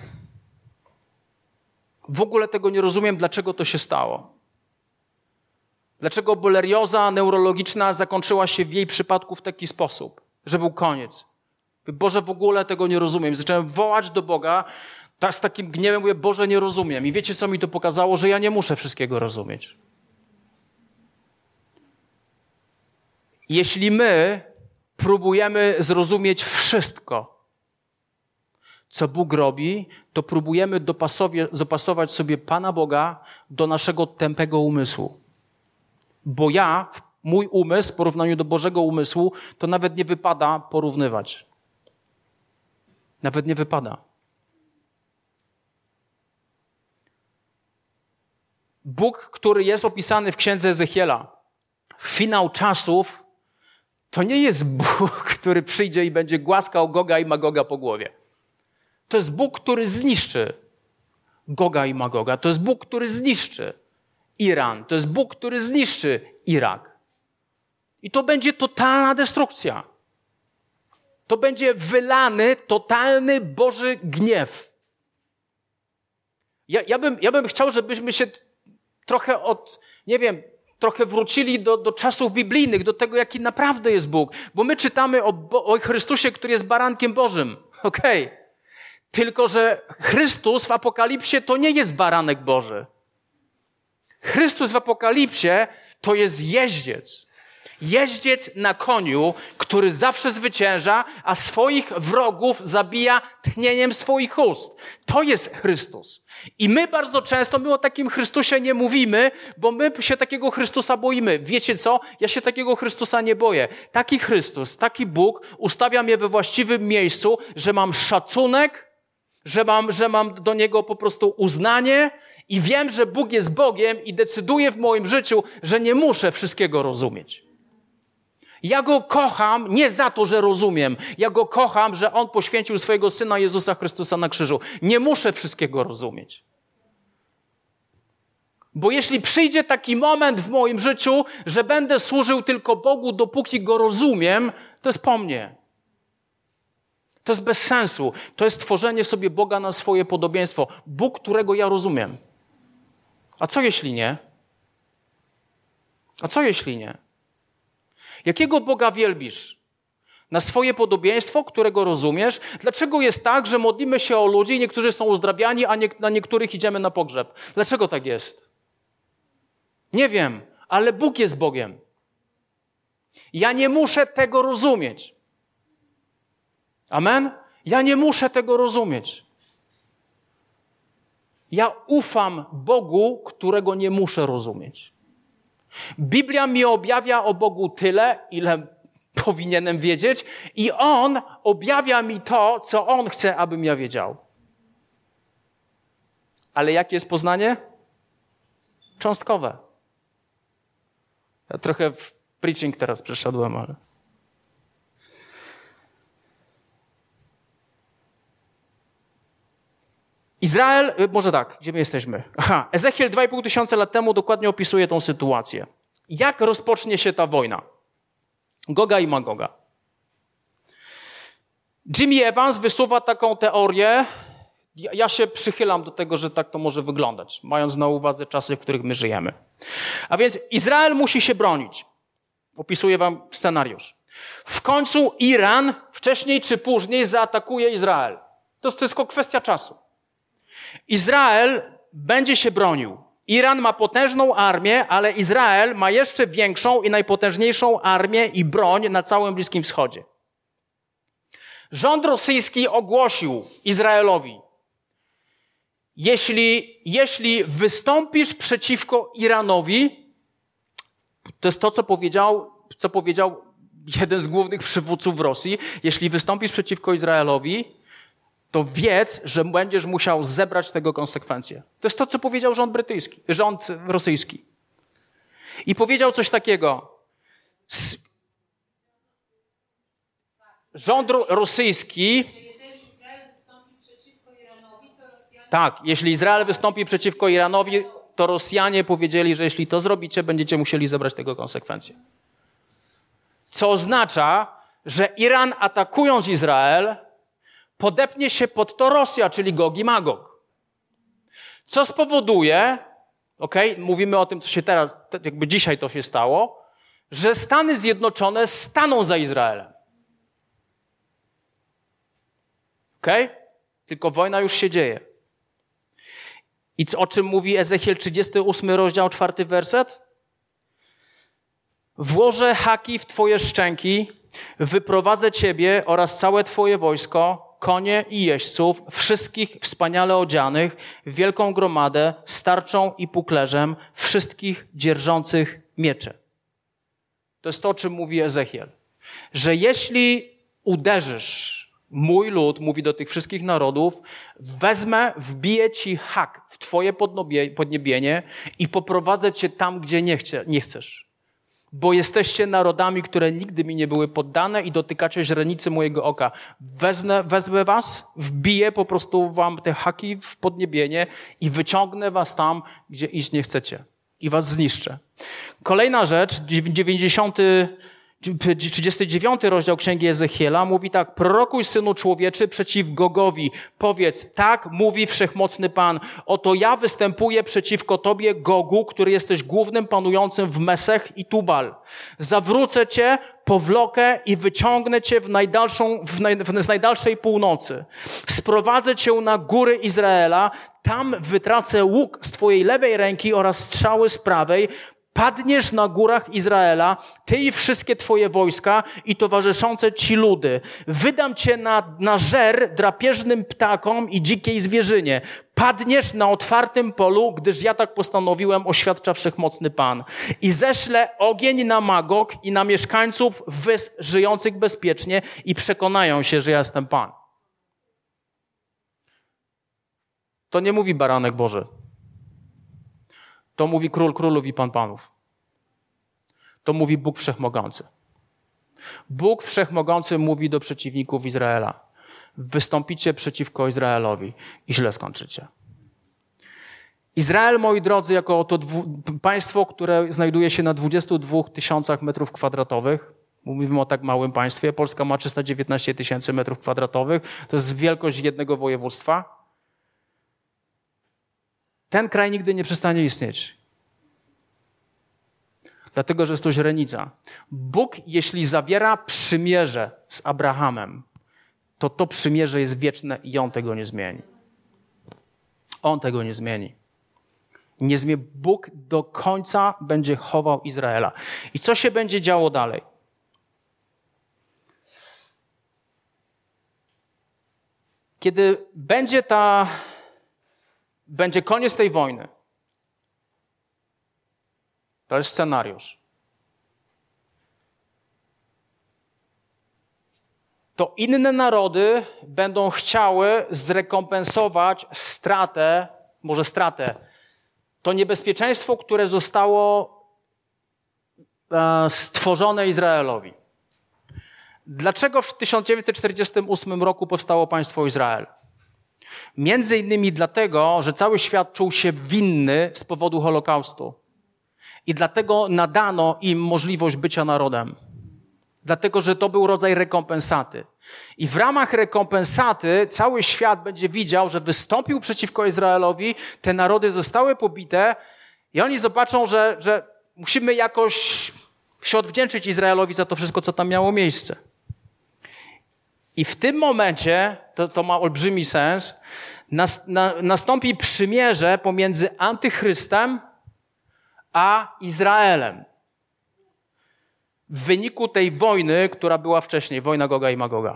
W ogóle tego nie rozumiem, dlaczego to się stało. Dlaczego bolerioza neurologiczna zakończyła się w jej przypadku w taki sposób, że był koniec. Boże, w ogóle tego nie rozumiem. Zacząłem wołać do Boga, z takim gniewem mówię, Boże, nie rozumiem. I wiecie, co mi to pokazało? Że ja nie muszę wszystkiego rozumieć. Jeśli my próbujemy zrozumieć wszystko, co Bóg robi, to próbujemy dopasować sobie Pana Boga do naszego tępego umysłu. Bo mój umysł w porównaniu do Bożego umysłu, to nawet nie wypada porównywać. Nawet nie wypada. Bóg, który jest opisany w księdze Ezechiela, finał czasów, to nie jest Bóg, który przyjdzie i będzie głaskał Goga i Magoga po głowie. To jest Bóg, który zniszczy Goga i Magoga. To jest Bóg, który zniszczy Iran. To jest Bóg, który zniszczy Irak. I to będzie totalna destrukcja. To będzie wylany, totalny Boży gniew. Ja bym chciał, żebyśmy się trochę wrócili do czasów biblijnych, do tego, jaki naprawdę jest Bóg. Bo my czytamy o Chrystusie, który jest barankiem Bożym. Okej. Tylko że Chrystus w Apokalipsie to nie jest baranek Boży. Chrystus w Apokalipsie to jest jeździec. Jeździec na koniu, który zawsze zwycięża, a swoich wrogów zabija tchnieniem swoich ust. To jest Chrystus. I my bardzo często, o takim Chrystusie nie mówimy, bo my się takiego Chrystusa boimy. Wiecie co? Ja się takiego Chrystusa nie boję. Taki Chrystus, taki Bóg ustawia mnie we właściwym miejscu, że mam szacunek, że mam do Niego po prostu uznanie i wiem, że Bóg jest Bogiem i decyduje w moim życiu, że nie muszę wszystkiego rozumieć. Ja Go kocham nie za to, że rozumiem. Ja Go kocham, że On poświęcił swojego Syna Jezusa Chrystusa na krzyżu. Nie muszę wszystkiego rozumieć. Bo jeśli przyjdzie taki moment w moim życiu, że będę służył tylko Bogu, dopóki Go rozumiem, to jest po mnie. To jest bez sensu. To jest tworzenie sobie Boga na swoje podobieństwo. Bóg, którego ja rozumiem. A co jeśli nie? A co jeśli nie? Jakiego Boga wielbisz? Na swoje podobieństwo, którego rozumiesz? Dlaczego jest tak, że modlimy się o ludzi, niektórzy są uzdrawiani, a na niektórych idziemy na pogrzeb? Dlaczego tak jest? Nie wiem, ale Bóg jest Bogiem. Ja nie muszę tego rozumieć. Amen? Ja nie muszę tego rozumieć. Ja ufam Bogu, którego nie muszę rozumieć. Biblia mi objawia o Bogu tyle, ile powinienem wiedzieć i On objawia mi to, co On chce, abym ja wiedział. Ale jakie jest poznanie? Cząstkowe. Ja trochę w preaching teraz przeszedłem, ale... Izrael, może tak, gdzie my jesteśmy? Ezechiel 2,5 tysiąca lat temu dokładnie opisuje tą sytuację. Jak rozpocznie się ta wojna? Goga i Magoga. Jimmy Evans wysuwa taką teorię. Ja się przychylam do tego, że tak to może wyglądać, mając na uwadze czasy, w których my żyjemy. A więc Izrael musi się bronić. Opisuję wam scenariusz. W końcu Iran wcześniej czy później zaatakuje Izrael. To jest tylko kwestia czasu. Izrael będzie się bronił. Iran ma potężną armię, ale Izrael ma jeszcze większą i najpotężniejszą armię i broń na całym Bliskim Wschodzie. Rząd rosyjski ogłosił Izraelowi, jeśli wystąpisz przeciwko Iranowi, to jest to, co powiedział jeden z głównych przywódców Rosji, jeśli wystąpisz przeciwko Izraelowi, to wiedz, że będziesz musiał zebrać tego konsekwencje. To jest to, co powiedział rząd rosyjski. I powiedział coś takiego. Rząd rosyjski... Jeżeli Izrael wystąpi przeciwko Iranowi, to Rosjanie... Tak, jeśli Izrael wystąpi przeciwko Iranowi, to Rosjanie powiedzieli, że jeśli to zrobicie, będziecie musieli zebrać tego konsekwencje. Co oznacza, że Iran, atakując Izrael, podepnie się pod to Rosja, czyli Gog i Magog. Co spowoduje, mówimy o tym, co się teraz, jakby dzisiaj to się stało, że Stany Zjednoczone staną za Izraelem. Tylko wojna już się dzieje. I o czym mówi Ezechiel 38 rozdział 4 werset? Włożę haki w twoje szczęki, wyprowadzę ciebie oraz całe twoje wojsko, konie i jeźdźców, wszystkich wspaniale odzianych, wielką gromadę, starczą i puklerzem, wszystkich dzierżących miecze. To jest to, o czym mówi Ezechiel. Że jeśli uderzysz mój lud, mówi do tych wszystkich narodów, wbiję ci hak w twoje podniebienie i poprowadzę cię tam, gdzie nie chcesz. Bo jesteście narodami, które nigdy mi nie były poddane i dotykacie źrenicy mojego oka. Wezmę was, wbiję po prostu wam te haki w podniebienie i wyciągnę was tam, gdzie iść nie chcecie. I was zniszczę. Kolejna rzecz, 39 rozdział Księgi Ezechiela mówi tak: prorokuj, synu człowieczy, przeciw Gogowi. Powiedz, tak mówi Wszechmocny Pan. Oto ja występuję przeciwko tobie, Gogu, który jesteś głównym panującym w Mesech i Tubal. Zawrócę cię, powlokę i wyciągnę cię z najdalszej północy. Sprowadzę cię na góry Izraela, tam wytracę łuk z twojej lewej ręki oraz strzały z prawej. Padniesz na górach Izraela, ty i wszystkie twoje wojska i towarzyszące ci ludy. Wydam cię na żer drapieżnym ptakom i dzikiej zwierzynie. Padniesz na otwartym polu, gdyż ja tak postanowiłem, oświadcza Wszechmocny Pan. I ześlę ogień na Magog i na mieszkańców wysp żyjących bezpiecznie i przekonają się, że ja jestem Pan. To nie mówi baranek Boży. To mówi Król Królów i Pan Panów. To mówi Bóg Wszechmogący. Bóg Wszechmogący mówi do przeciwników Izraela: wystąpicie przeciwko Izraelowi i źle skończycie. Izrael, moi drodzy, jako to państwo, które znajduje się na 22 tysiącach metrów kwadratowych, mówimy o tak małym państwie, Polska ma 319 tysięcy metrów kwadratowych, to jest wielkość jednego województwa. Ten kraj nigdy nie przestanie istnieć. Dlatego, że jest to źrenica. Bóg, jeśli zawiera przymierze z Abrahamem, to przymierze jest wieczne i On tego nie zmieni. On tego nie zmieni. Bóg do końca będzie chował Izraela. I co się będzie działo dalej? Kiedy będzie ta będzie koniec tej wojny. To jest scenariusz. To inne narody będą chciały zrekompensować stratę, to niebezpieczeństwo, które zostało stworzone Izraelowi. Dlaczego w 1948 roku powstało państwo Izrael? Między innymi dlatego, że cały świat czuł się winny z powodu Holokaustu. I dlatego nadano im możliwość bycia narodem. Dlatego, że to był rodzaj rekompensaty. I w ramach rekompensaty cały świat będzie widział, że wystąpił przeciwko Izraelowi, te narody zostały pobite i oni zobaczą, że musimy jakoś się odwdzięczyć Izraelowi za to wszystko, co tam miało miejsce. I w tym momencie, to ma olbrzymi sens, nastąpi przymierze pomiędzy Antychrystem a Izraelem. W wyniku tej wojny, która była wcześniej, wojna Goga i Magoga.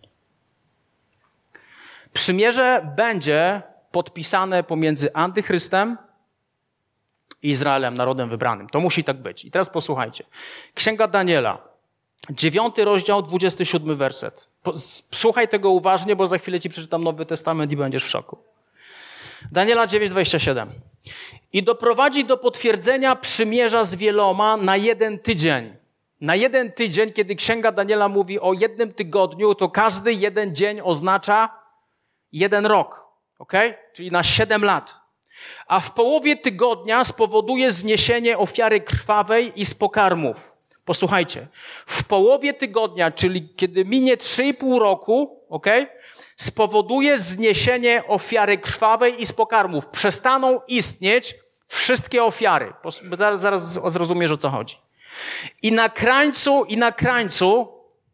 Przymierze będzie podpisane pomiędzy Antychrystem i Izraelem, narodem wybranym. To musi tak być. I teraz posłuchajcie. Księga Daniela, 9 rozdział, 27 werset. Słuchaj tego uważnie, bo za chwilę ci przeczytam Nowy Testament i będziesz w szoku. Daniela 9:27. I doprowadzi do potwierdzenia przymierza z wieloma na 1 tydzień. Na 1 tydzień, kiedy Księga Daniela mówi o 1 tygodniu, to każdy 1 dzień oznacza 1 rok. Okay? Czyli na 7 lat. A w połowie tygodnia spowoduje zniesienie ofiary krwawej i z pokarmów. Posłuchajcie. W połowie tygodnia, czyli kiedy minie 3,5 roku, spowoduje zniesienie ofiary krwawej i z pokarmów. Przestaną istnieć wszystkie ofiary. Zaraz zrozumiesz, o co chodzi. I na krańcu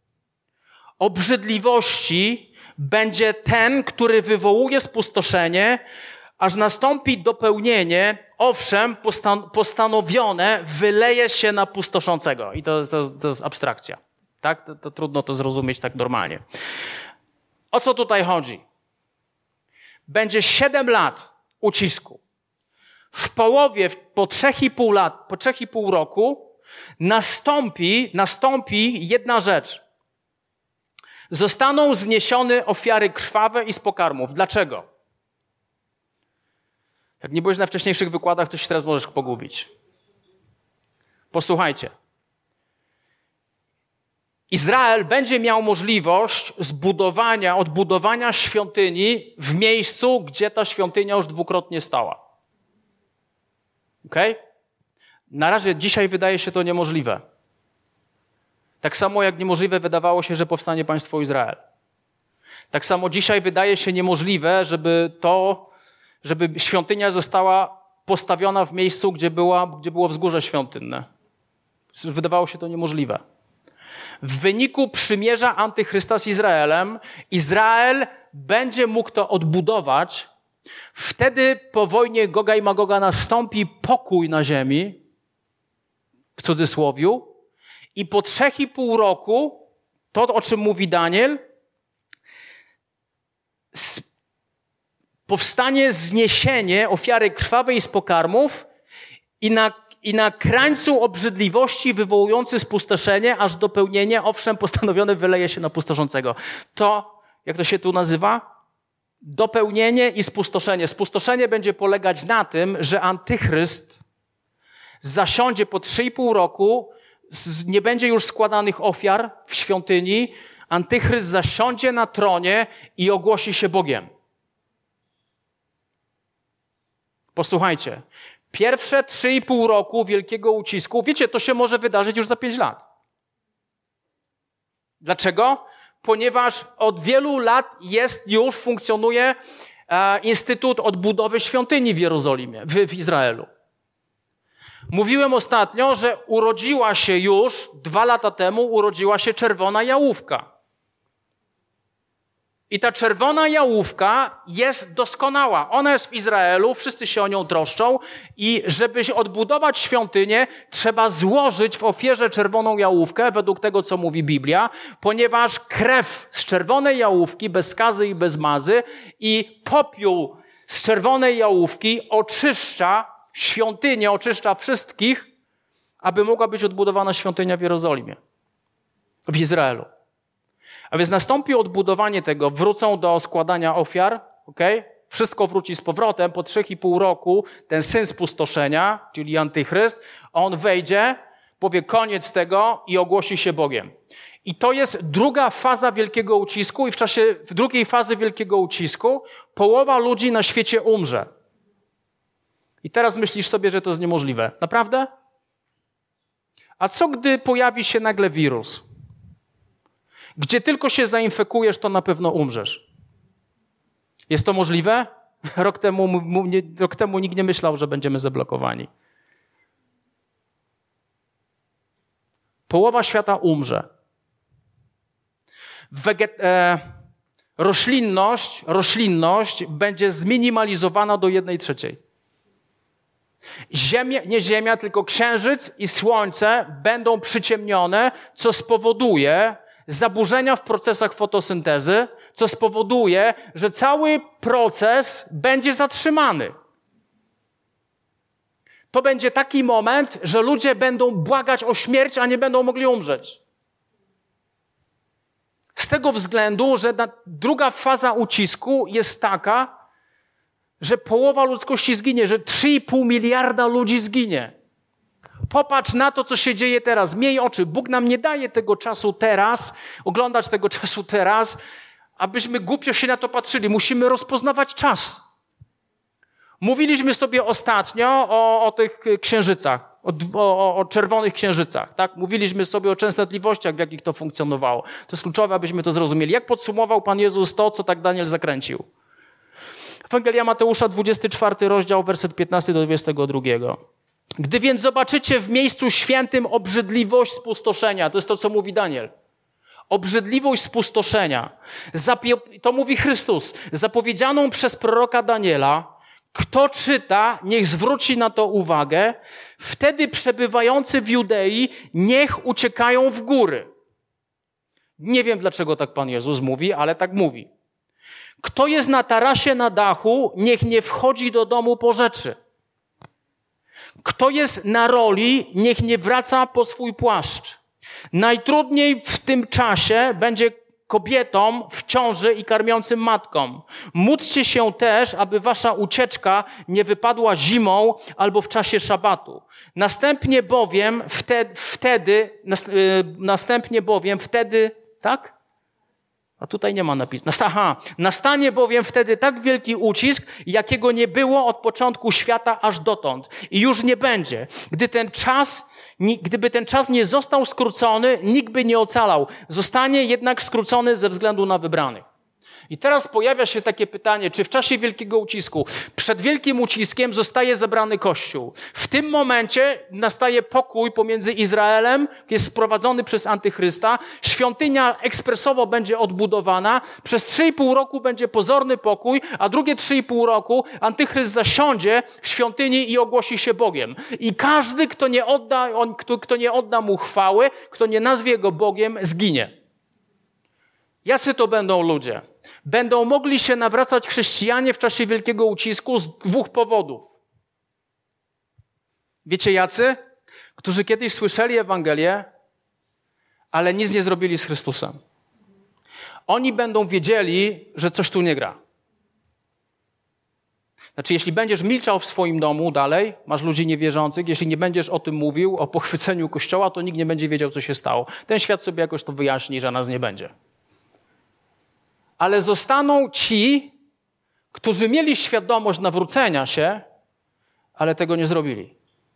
obrzydliwości będzie ten, który wywołuje spustoszenie, aż nastąpi dopełnienie, owszem, postanowione, wyleje się na pustoszącego. I to jest abstrakcja. Tak? To trudno to zrozumieć tak normalnie. O co tutaj chodzi? Będzie 7 lat ucisku. W połowie, po 3,5 roku nastąpi jedna rzecz. Zostaną zniesione ofiary krwawe i z pokarmów. Dlaczego? Jak nie byłeś na wcześniejszych wykładach, to się teraz możesz pogubić. Posłuchajcie. Izrael będzie miał możliwość odbudowania świątyni w miejscu, gdzie ta świątynia już dwukrotnie stała. Okej? Na razie dzisiaj wydaje się to niemożliwe. Tak samo jak niemożliwe wydawało się, że powstanie państwo Izrael. Tak samo dzisiaj wydaje się niemożliwe, żeby świątynia została postawiona w miejscu, gdzie było wzgórze świątynne. Wydawało się to niemożliwe. W wyniku przymierza Antychrysta z Izraelem, Izrael będzie mógł to odbudować. Wtedy po wojnie Goga i Magoga nastąpi pokój na ziemi, w cudzysłowiu, i po 3,5 roku, to o czym mówi Daniel, powstanie zniesienie ofiary krwawej z pokarmów i na krańcu obrzydliwości wywołujący spustoszenie, aż dopełnienie, owszem, postanowione wyleje się na pustoszącego. To, jak to się tu nazywa? Dopełnienie i spustoszenie. Spustoszenie będzie polegać na tym, że Antychryst zasiądzie po 3,5 roku, nie będzie już składanych ofiar w świątyni, Antychryst zasiądzie na tronie i ogłosi się Bogiem. Posłuchajcie. Pierwsze 3,5 roku wielkiego ucisku, wiecie, to się może wydarzyć już za 5 lat. Dlaczego? Ponieważ od wielu lat funkcjonuje Instytut Odbudowy Świątyni w Jerozolimie, w Izraelu. Mówiłem ostatnio, że 2 lata temu urodziła się czerwona jałówka. I ta czerwona jałówka jest doskonała. Ona jest w Izraelu, wszyscy się o nią troszczą i żeby odbudować świątynię, trzeba złożyć w ofierze czerwoną jałówkę, według tego, co mówi Biblia, ponieważ krew z czerwonej jałówki, bez skazy i bez mazy, i popiół z czerwonej jałówki oczyszcza świątynię, oczyszcza wszystkich, aby mogła być odbudowana świątynia w Jerozolimie, w Izraelu. A więc nastąpi odbudowanie tego, wrócą do składania ofiar, okej? Wszystko wróci z powrotem, po 3,5 roku ten syn spustoszenia, czyli Antychryst, on wejdzie, powie koniec tego i ogłosi się Bogiem. I to jest druga faza wielkiego ucisku i w czasie drugiej fazy wielkiego ucisku połowa ludzi na świecie umrze. I teraz myślisz sobie, że to jest niemożliwe. Naprawdę? A co gdy pojawi się nagle wirus? Gdzie tylko się zainfekujesz, to na pewno umrzesz. Jest to możliwe? Rok temu nikt nie myślał, że będziemy zablokowani. Połowa świata umrze. Roślinność będzie zminimalizowana do 1/3. Nie Ziemia, tylko Księżyc i Słońce będą przyciemnione, co spowoduje zaburzenia w procesach fotosyntezy, co spowoduje, że cały proces będzie zatrzymany. To będzie taki moment, że ludzie będą błagać o śmierć, a nie będą mogli umrzeć. Z tego względu, że druga faza ucisku jest taka, że połowa ludzkości zginie, że 3,5 miliarda ludzi zginie. Popatrz na to, co się dzieje teraz. Miej oczy. Bóg nam nie daje tego czasu teraz, oglądać tego czasu teraz, abyśmy głupio się na to patrzyli. Musimy rozpoznawać czas. Mówiliśmy sobie ostatnio o tych księżycach, o czerwonych księżycach. Tak? Mówiliśmy sobie o częstotliwościach, w jakich to funkcjonowało. To jest kluczowe, abyśmy to zrozumieli. Jak podsumował Pan Jezus to, co tak Daniel zakręcił? Ewangelia Mateusza, 24 rozdział, werset 15 do 22. Gdy więc zobaczycie w miejscu świętym obrzydliwość spustoszenia, to jest to, co mówi Daniel. Obrzydliwość spustoszenia. To mówi Chrystus. Zapowiedzianą przez proroka Daniela, kto czyta, niech zwróci na to uwagę. Wtedy przebywający w Judei niech uciekają w góry. Nie wiem, dlaczego tak Pan Jezus mówi, ale tak mówi. Kto jest na tarasie na dachu, niech nie wchodzi do domu po rzeczy. Kto jest na roli, niech nie wraca po swój płaszcz. Najtrudniej w tym czasie będzie kobietom w ciąży i karmiącym matkom. Módlcie się też, aby wasza ucieczka nie wypadła zimą albo w czasie szabatu. Następnie bowiem wtedy, tak? A tutaj nie ma napisu. Nastanie bowiem wtedy tak wielki ucisk, jakiego nie było od początku świata aż dotąd. I już nie będzie. Gdyby ten czas nie został skrócony, nikt by nie ocalał. Zostanie jednak skrócony ze względu na wybranych. I teraz pojawia się takie pytanie, czy w czasie wielkiego ucisku, przed wielkim uciskiem zostaje zebrany Kościół. W tym momencie nastaje pokój pomiędzy Izraelem, jest sprowadzony przez Antychrysta, świątynia ekspresowo będzie odbudowana, przez 3,5 roku będzie pozorny pokój, a drugie 3,5 roku Antychryst zasiądzie w świątyni i ogłosi się Bogiem. I każdy, kto nie odda mu chwały, kto nie nazwie go Bogiem, zginie. Jacy to będą ludzie? Będą mogli się nawracać chrześcijanie w czasie wielkiego ucisku z 2 powodów. Wiecie jacy? Którzy kiedyś słyszeli Ewangelię, ale nic nie zrobili z Chrystusem. Oni będą wiedzieli, że coś tu nie gra. Znaczy, jeśli będziesz milczał w swoim domu dalej, masz ludzi niewierzących, jeśli nie będziesz o tym mówił, o pochwyceniu Kościoła, to nikt nie będzie wiedział, co się stało. Ten świat sobie jakoś to wyjaśni, że nas nie będzie. Ale zostaną ci, którzy mieli świadomość nawrócenia się, ale tego nie zrobili.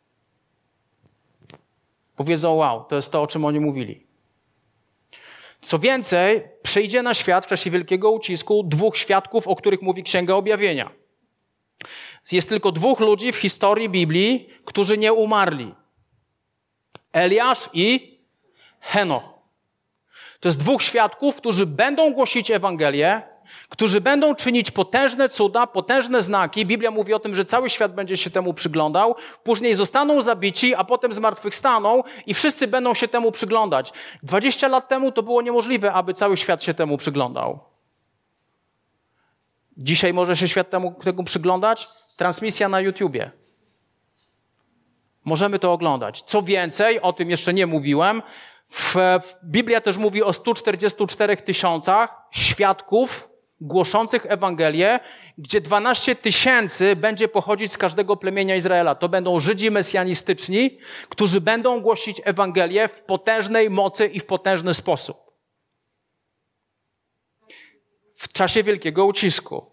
Powiedzą, wow, to jest to, o czym oni mówili. Co więcej, przyjdzie na świat w czasie wielkiego ucisku 2 świadków, o których mówi Księga Objawienia. Jest tylko 2 ludzi w historii Biblii, którzy nie umarli. Eliasz i Henoch. To jest 2 świadków, którzy będą głosić Ewangelię, którzy będą czynić potężne cuda, potężne znaki. Biblia mówi o tym, że cały świat będzie się temu przyglądał. Później zostaną zabici, a potem zmartwychwstaną i wszyscy będą się temu przyglądać. 20 lat temu to było niemożliwe, aby cały świat się temu przyglądał. Dzisiaj może się świat temu przyglądać. Transmisja na YouTubie. Możemy to oglądać. Co więcej, o tym jeszcze nie mówiłem, Biblia też mówi o 144 000 świadków głoszących Ewangelię, gdzie 12 000 będzie pochodzić z każdego plemienia Izraela. To będą Żydzi mesjanistyczni, którzy będą głosić Ewangelię w potężnej mocy i w potężny sposób. W czasie wielkiego ucisku.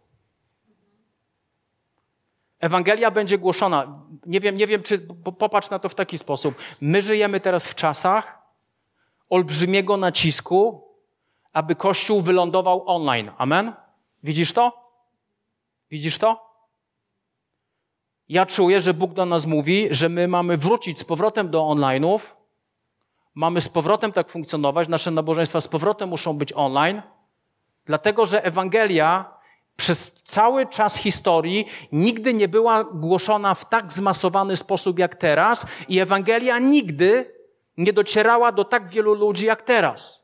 Ewangelia będzie głoszona. Nie wiem, czy popatrz na to w taki sposób. My żyjemy teraz w czasach olbrzymiego nacisku, aby Kościół wylądował online. Amen? Widzisz to? Widzisz to? Ja czuję, że Bóg do nas mówi, że my mamy wrócić z powrotem do online'ów. Mamy z powrotem tak funkcjonować. Nasze nabożeństwa z powrotem muszą być online. Dlatego, że Ewangelia przez cały czas historii nigdy nie była głoszona w tak zmasowany sposób jak teraz i Ewangelia nigdy nie docierała do tak wielu ludzi jak teraz.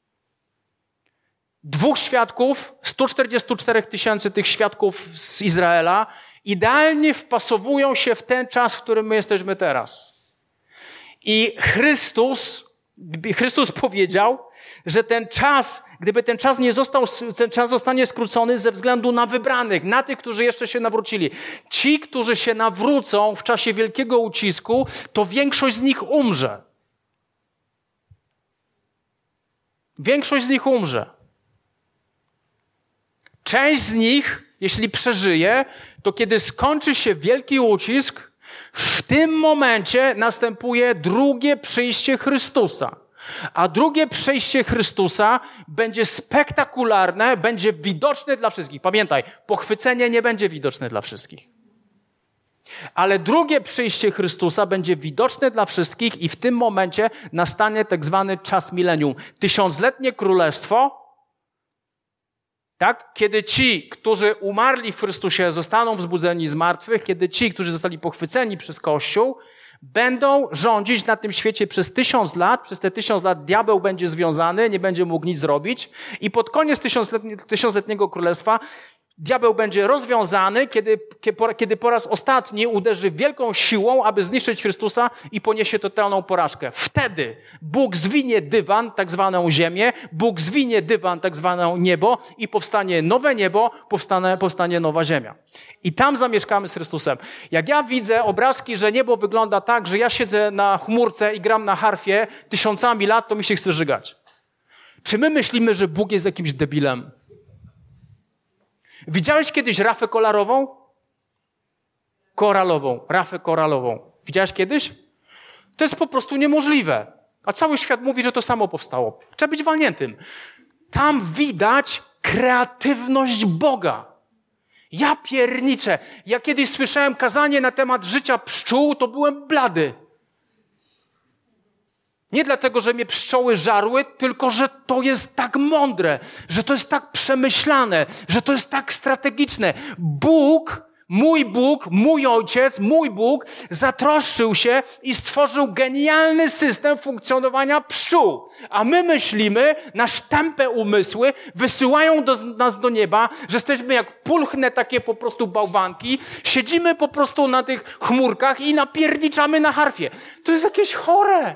2 świadków, 144 000 tych świadków z Izraela idealnie wpasowują się w ten czas, w którym my jesteśmy teraz. I Chrystus powiedział, że gdyby ten czas nie został, ten czas zostanie skrócony ze względu na wybranych, na tych, którzy jeszcze się nawrócili. Ci, którzy się nawrócą w czasie wielkiego ucisku, to większość z nich umrze. Większość z nich umrze. Część z nich, jeśli przeżyje, to kiedy skończy się wielki ucisk, w tym momencie następuje drugie przyjście Chrystusa. A drugie przyjście Chrystusa będzie spektakularne, będzie widoczne dla wszystkich. Pamiętaj, pochwycenie nie będzie widoczne dla wszystkich. Ale drugie przyjście Chrystusa będzie widoczne dla wszystkich i w tym momencie nastanie tak zwany czas milenium. 1000-letnie królestwo, tak? Kiedy ci, którzy umarli w Chrystusie, zostaną wzbudzeni z martwych, kiedy ci, którzy zostali pochwyceni przez Kościół, będą rządzić na tym świecie przez 1000 lat. Przez te 1000 lat diabeł będzie związany, nie będzie mógł nic zrobić. I pod koniec 1000-letniego królestwa diabeł będzie rozwiązany, kiedy po raz ostatni uderzy wielką siłą, aby zniszczyć Chrystusa i poniesie totalną porażkę. Wtedy Bóg zwinie dywan, tak zwaną ziemię, Bóg zwinie dywan, tak zwaną niebo i powstanie nowe niebo, powstanie nowa ziemia. I tam zamieszkamy z Chrystusem. Jak ja widzę obrazki, że niebo wygląda tak, że ja siedzę na chmurce i gram na harfie 1000 lat, to mi się chce żygać. Czy my myślimy, że Bóg jest jakimś debilem? Widziałeś kiedyś rafę koralową? Rafę koralową. Widziałeś kiedyś? To jest po prostu niemożliwe. A cały świat mówi, że to samo powstało. Trzeba być walniętym. Tam widać kreatywność Boga. Ja pierniczę. Ja kiedyś słyszałem kazanie na temat życia pszczół, to byłem blady. Nie dlatego, że mnie pszczoły żarły, tylko że to jest tak mądre, że to jest tak przemyślane, że to jest tak strategiczne. Mój Ojciec, mój Bóg zatroszczył się i stworzył genialny system funkcjonowania pszczół. A my myślimy, nasze tępe umysły wysyłają nas do nieba, że jesteśmy jak pulchne takie po prostu bałwanki, siedzimy po prostu na tych chmurkach i napierniczamy na harfie. To jest jakieś chore.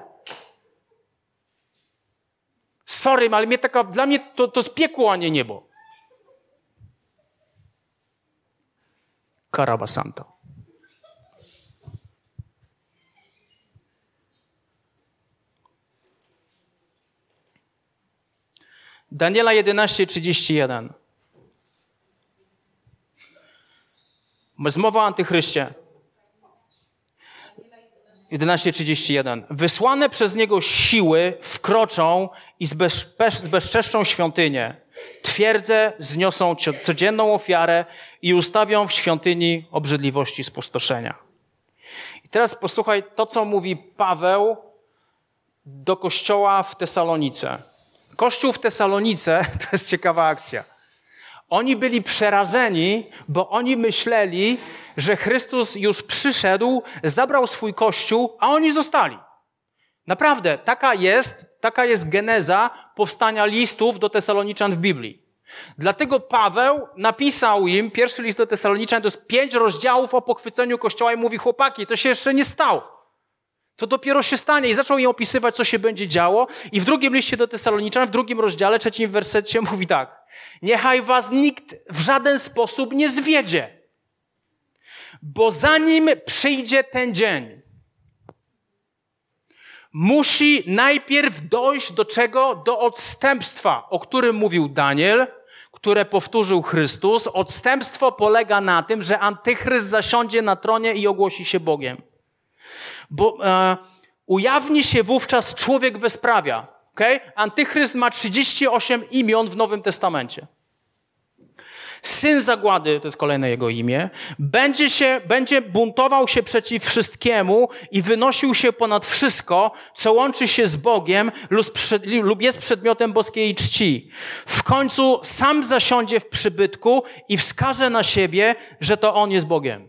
Sorry, ale dla mnie to jest piekło, a nie niebo. Karabasanta. Daniela 11:31. Jest mowa o antychryście. 11:31. Wysłane przez niego siły wkroczą i zbezczeszczą świątynię. Twierdzę, zniosą codzienną ofiarę i ustawią w świątyni obrzydliwości spustoszenia. I teraz posłuchaj to, co mówi Paweł do kościoła w Tesalonice. Kościół w Tesalonice to jest ciekawa akcja. Oni byli przerażeni, bo oni myśleli, że Chrystus już przyszedł, zabrał swój Kościół, a oni zostali. Naprawdę, taka jest geneza powstania listów do Tesaloniczan w Biblii. Dlatego Paweł napisał im, pierwszy list do Tesaloniczan, to jest 5 rozdziałów o pochwyceniu Kościoła i mówi, chłopaki, to się jeszcze nie stało. To dopiero się stanie. I zaczął im opisywać, co się będzie działo. I w drugim liście do Tesaloniczan, w 2 rozdziale, 3 wersecie mówi tak. Niechaj was nikt w żaden sposób nie zwiedzie, bo zanim przyjdzie ten dzień, musi najpierw dojść do czego? Do odstępstwa, o którym mówił Daniel, które powtórzył Chrystus. Odstępstwo polega na tym, że Antychryst zasiądzie na tronie i ogłosi się Bogiem. Bo ujawni się wówczas człowiek bezprawia. Okay? Antychryst ma 38 imion w Nowym Testamencie. Syn zagłady, to jest kolejne jego imię, będzie buntował się przeciw wszystkiemu i wynosił się ponad wszystko, co łączy się z Bogiem lub jest przedmiotem boskiej czci. W końcu sam zasiądzie w przybytku i wskaże na siebie, że to on jest Bogiem.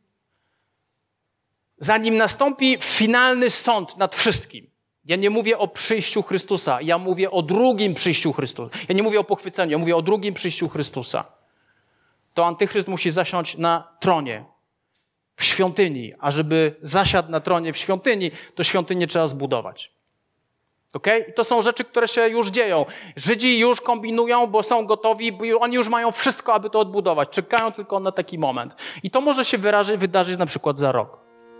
Zanim nastąpi finalny sąd nad wszystkim. Ja nie mówię o przyjściu Chrystusa, ja mówię o drugim przyjściu Chrystusa. Ja nie mówię o pochwyceniu, ja mówię o drugim przyjściu Chrystusa. To Antychryst musi zasiąść na tronie w świątyni, a żeby zasiadł na tronie w świątyni, to świątynię trzeba zbudować. Okay? I to są rzeczy, które się już dzieją. Żydzi już kombinują, bo są gotowi, bo oni już mają wszystko, aby to odbudować. Czekają tylko na taki moment. I to może się wydarzyć na przykład za rok.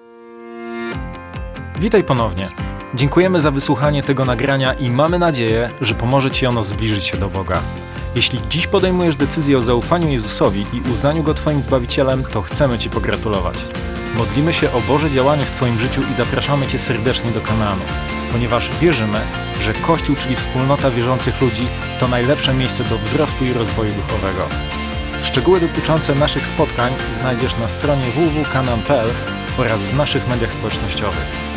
Witaj ponownie. Dziękujemy za wysłuchanie tego nagrania i mamy nadzieję, że pomoże Ci ono zbliżyć się do Boga. Jeśli dziś podejmujesz decyzję o zaufaniu Jezusowi i uznaniu Go Twoim Zbawicielem, to chcemy Ci pogratulować. Modlimy się o Boże działanie w Twoim życiu i zapraszamy Cię serdecznie do Kanaanu, ponieważ wierzymy, że Kościół, czyli wspólnota wierzących ludzi, to najlepsze miejsce do wzrostu i rozwoju duchowego. Szczegóły dotyczące naszych spotkań znajdziesz na stronie www.kanaan.pl oraz w naszych mediach społecznościowych.